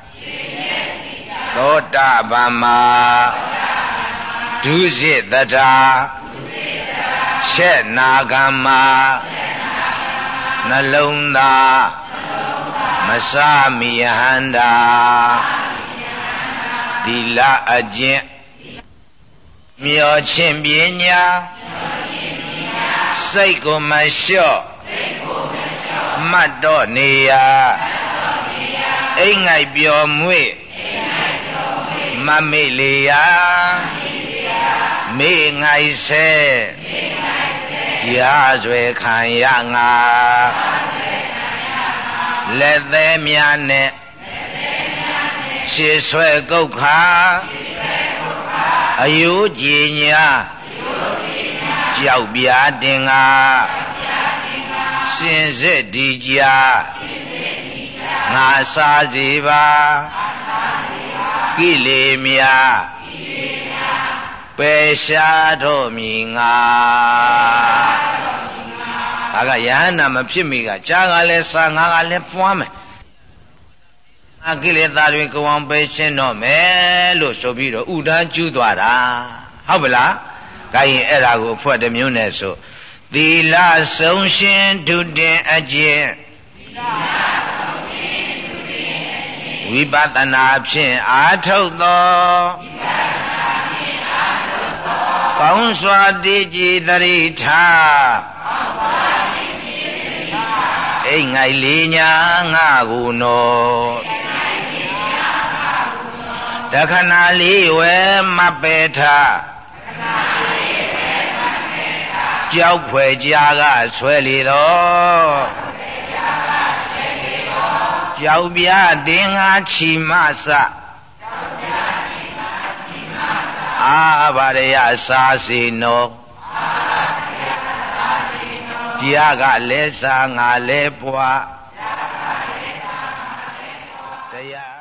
သောတာပန်မှာဒုစိတတာချက်နာကမ္မာနှလုံးသားမစမီဟန္တာသီလအကျင့်မျောခြင်းပညာစိတ်ကိုမလျှော့မတ်တော့နေရာအိမ်ငိုက်ပျော်မွေ့မမေ့လေရာမေ့ငိုက်ဆဲကြားဆွဲခံရငါလက်သေးများနဲ့ရှေဆွဲကုတ်ခါအယိုးကြည်ညာကြောက်ပြားတင်ငါစင်စစ်ဒီကြငါစားစီပါကိလေမြပယ်ရှားတော်မူငါဒါကယဟန္တာမဖြစ်မီကကြားကလည်းစားငါကလည်းပွားမယ်အကိလေသာတွေကိုအောင်ပယ်ရှင်းတော့မယ်လို့ဆိုပြီးတော့ဥဒန်းကျူးသွားတာဟုတ်ပလားဒါရင်အဲ့ဒါကိုဖွဲ့တစ်မျိုးနဲ့ဆိုသီလဆုံးရှင်ဒုတင်အကျင့်ဝိပဿနာဖြင့်အာထုတ်သောဩကောင်းစွာတည်ကြည်သတိထားအိမ်ငိုက်လေးညာငါကူနောတခဏလေးဝဲမပဲထားကြောက်ဖွယ်ကြားကဆွဲလေတော့ကြောက်ပြတင်ငါချီမဆအာဘာရယစာစီနောကြားကလဲစာငါလဲပွားတရား